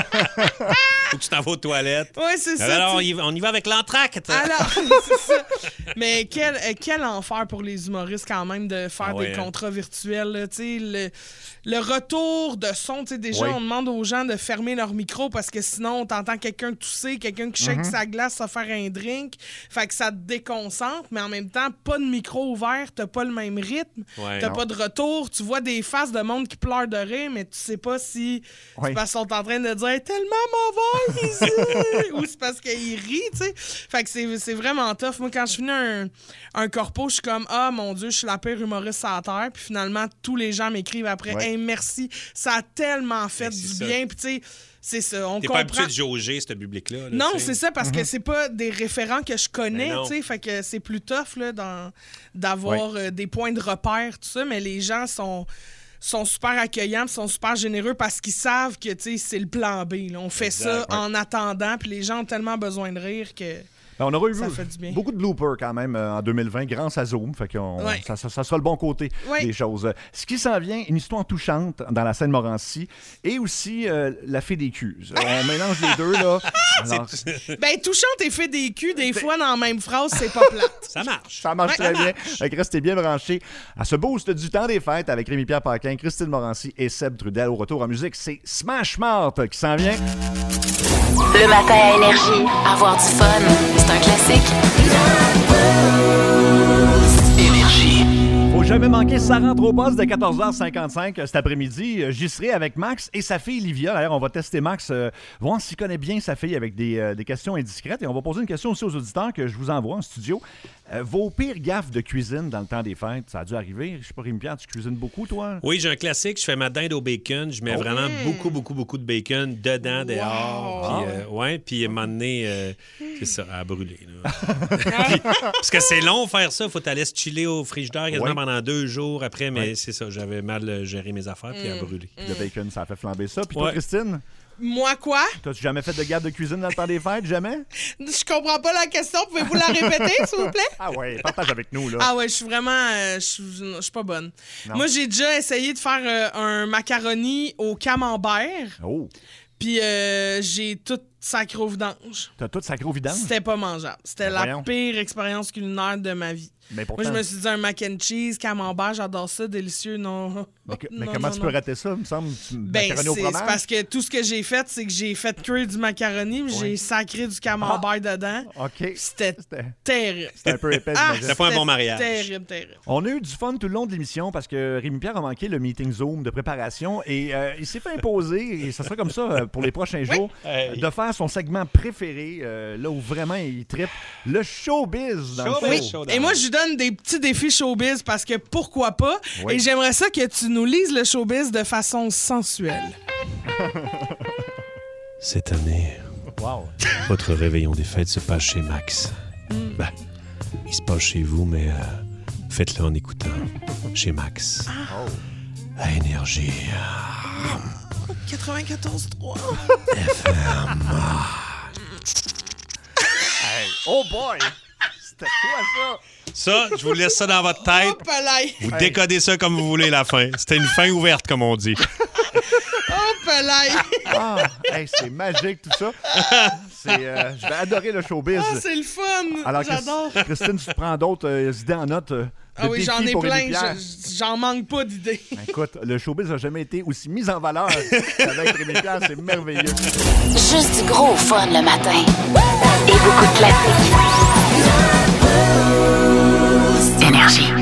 Ou que tu t'en vas aux toilettes. Ouais, c'est ça. Alors, on y va avec l'entracte. Alors, c'est ça. Mais quel enfer pour les humoristes quand même de faire des contrats virtuels. Là, le retour de son, déjà, on demande aux gens de fermer leur micro parce que sinon, on t'entend quelqu'un tousser, quelqu'un qui shake sa glace, se faire un drink. Fait que ça te déconcentre, mais en même temps, pas de micro ouvert, t'as pas le même rythme, t'as pas de retour. Tu vois des faces de monde qui pleurent de rire, mais tu sais pas si c'est parce qu'ils sont en train de dire « tellement mauvais ici! » ou c'est parce qu'ils rient, tu sais. Fait que c'est vraiment tough. Moi, quand je finis un corpo, je suis comme « Ah, mon Dieu, je suis la pire humoriste sur la terre. » Puis finalement, tous les gens m'écrivent après « Hey, merci, ça a tellement fait du bien. » Puis tu sais, C'est ça. On T'es comprend... pas habitué de jauger ce public-là. Là, non, t'sais. c'est ça, parce que c'est pas des référents que je connais, Ben tu sais. Fait que c'est plus tough là, d'avoir des points de repère, tout ça. Mais les gens sont super accueillants, sont super généreux parce qu'ils savent que c'est le plan B. Là. On fait ça en attendant, puis les gens ont tellement besoin de rire que... On aura eu beaucoup de bloopers quand même en 2020 grâce à Zoom. Fait que ça sera le bon côté des choses. Ce qui s'en vient, une histoire touchante dans la Seine-Montmorency et aussi la fée des culs. On mélange les deux. Là. Alors... touchante et fée des culs, des fois dans la même phrase, c'est pas plate. Ça marche. Ça marche très bien. Fait que restez bien branchés à ce boost du temps des fêtes avec Rémi-Pierre Paquin, Christine Morancy et Seb Trudel. Au retour en musique, c'est Smash Mouth qui s'en vient. Le matin à Énergie, avoir du fun, c'est un classique. Énergie. Faut jamais manquer ça rentre au poste de 14h55 cet après-midi. J'y serai avec Max et sa fille Livia. D'ailleurs, on va tester Max, voir s'il connaît bien sa fille avec des questions indiscrètes. Et on va poser une question aussi aux auditeurs que je vous envoie en studio. Vos pires gaffes de cuisine dans le temps des fêtes, ça a dû arriver. Je sais pas, Rémi-Pierre, tu cuisines beaucoup, toi? Oui, j'ai un classique. Je fais ma dinde au bacon. Je mets vraiment beaucoup de bacon dedans, dehors. Puis à un moment donné, c'est ça, à brûler. Parce que c'est long faire ça. Faut t'aller se chiller au frigidaire quasiment pendant 2 jours après. Mais c'est ça, j'avais mal géré mes affaires puis à brûler. Le bacon, ça a fait flamber ça. Puis toi, Christine? Moi, quoi? T'as-tu jamais fait de gaffe de cuisine dans le temps des fêtes? Jamais? Je comprends pas la question. Pouvez-vous la répéter, s'il vous plaît? Ah ouais, partage avec nous, là. Ah ouais, je suis vraiment... Je suis pas bonne. Non. Moi, j'ai déjà essayé de faire un macaroni au camembert. Oh! Puis j'ai tout sacré au vidange. T'as tout sacré au vidange? C'était pas mangeable. C'était la pire expérience culinaire de ma vie. Mais pourtant... Moi, je me suis dit un mac and cheese, camembert, j'adore ça, délicieux, non. Mais comment tu peux rater ça, me semble? Macaroni au fromage? C'est parce que tout ce que j'ai fait, c'est que j'ai fait cuire du macaroni, mais j'ai sacré du camembert dedans. OK. C'était terrible. C'était un peu épais, j'imagine. C'était pas un bon mariage. Terrible. On a eu du fun tout le long de l'émission parce que Rémi-Pierre a manqué le meeting Zoom de préparation et il s'est fait imposer, et ça sera comme ça pour les prochains jours, de faire son segment préféré, là où vraiment il trippe, le showbiz dans le show. Et moi, je lui donne des petits défis showbiz parce que pourquoi pas? Et j'aimerais ça que tu nous lises le showbiz de façon sensuelle. Cette année, votre réveillon des fêtes se passe chez Max. Il se passe chez vous, mais faites-le en écoutant chez Max. À Énergie. 94.3 FM. Oh boy! C'était quoi ça? Ça, je vous laisse ça dans votre tête. Vous décodez ça comme vous voulez la fin. C'était une fin ouverte, comme on dit. C'est magique tout ça. Je vais adorer le showbiz. C'est le fun. Alors, j'adore. Christine, tu prends d'autres idées en note. Oui, j'en ai plein. J'en manque pas d'idées. Écoute, le showbiz n'a jamais été aussi mis en valeur avec Rémi-Pierre. C'est merveilleux. Juste du gros fun le matin. Et beaucoup de classiques. Énergie.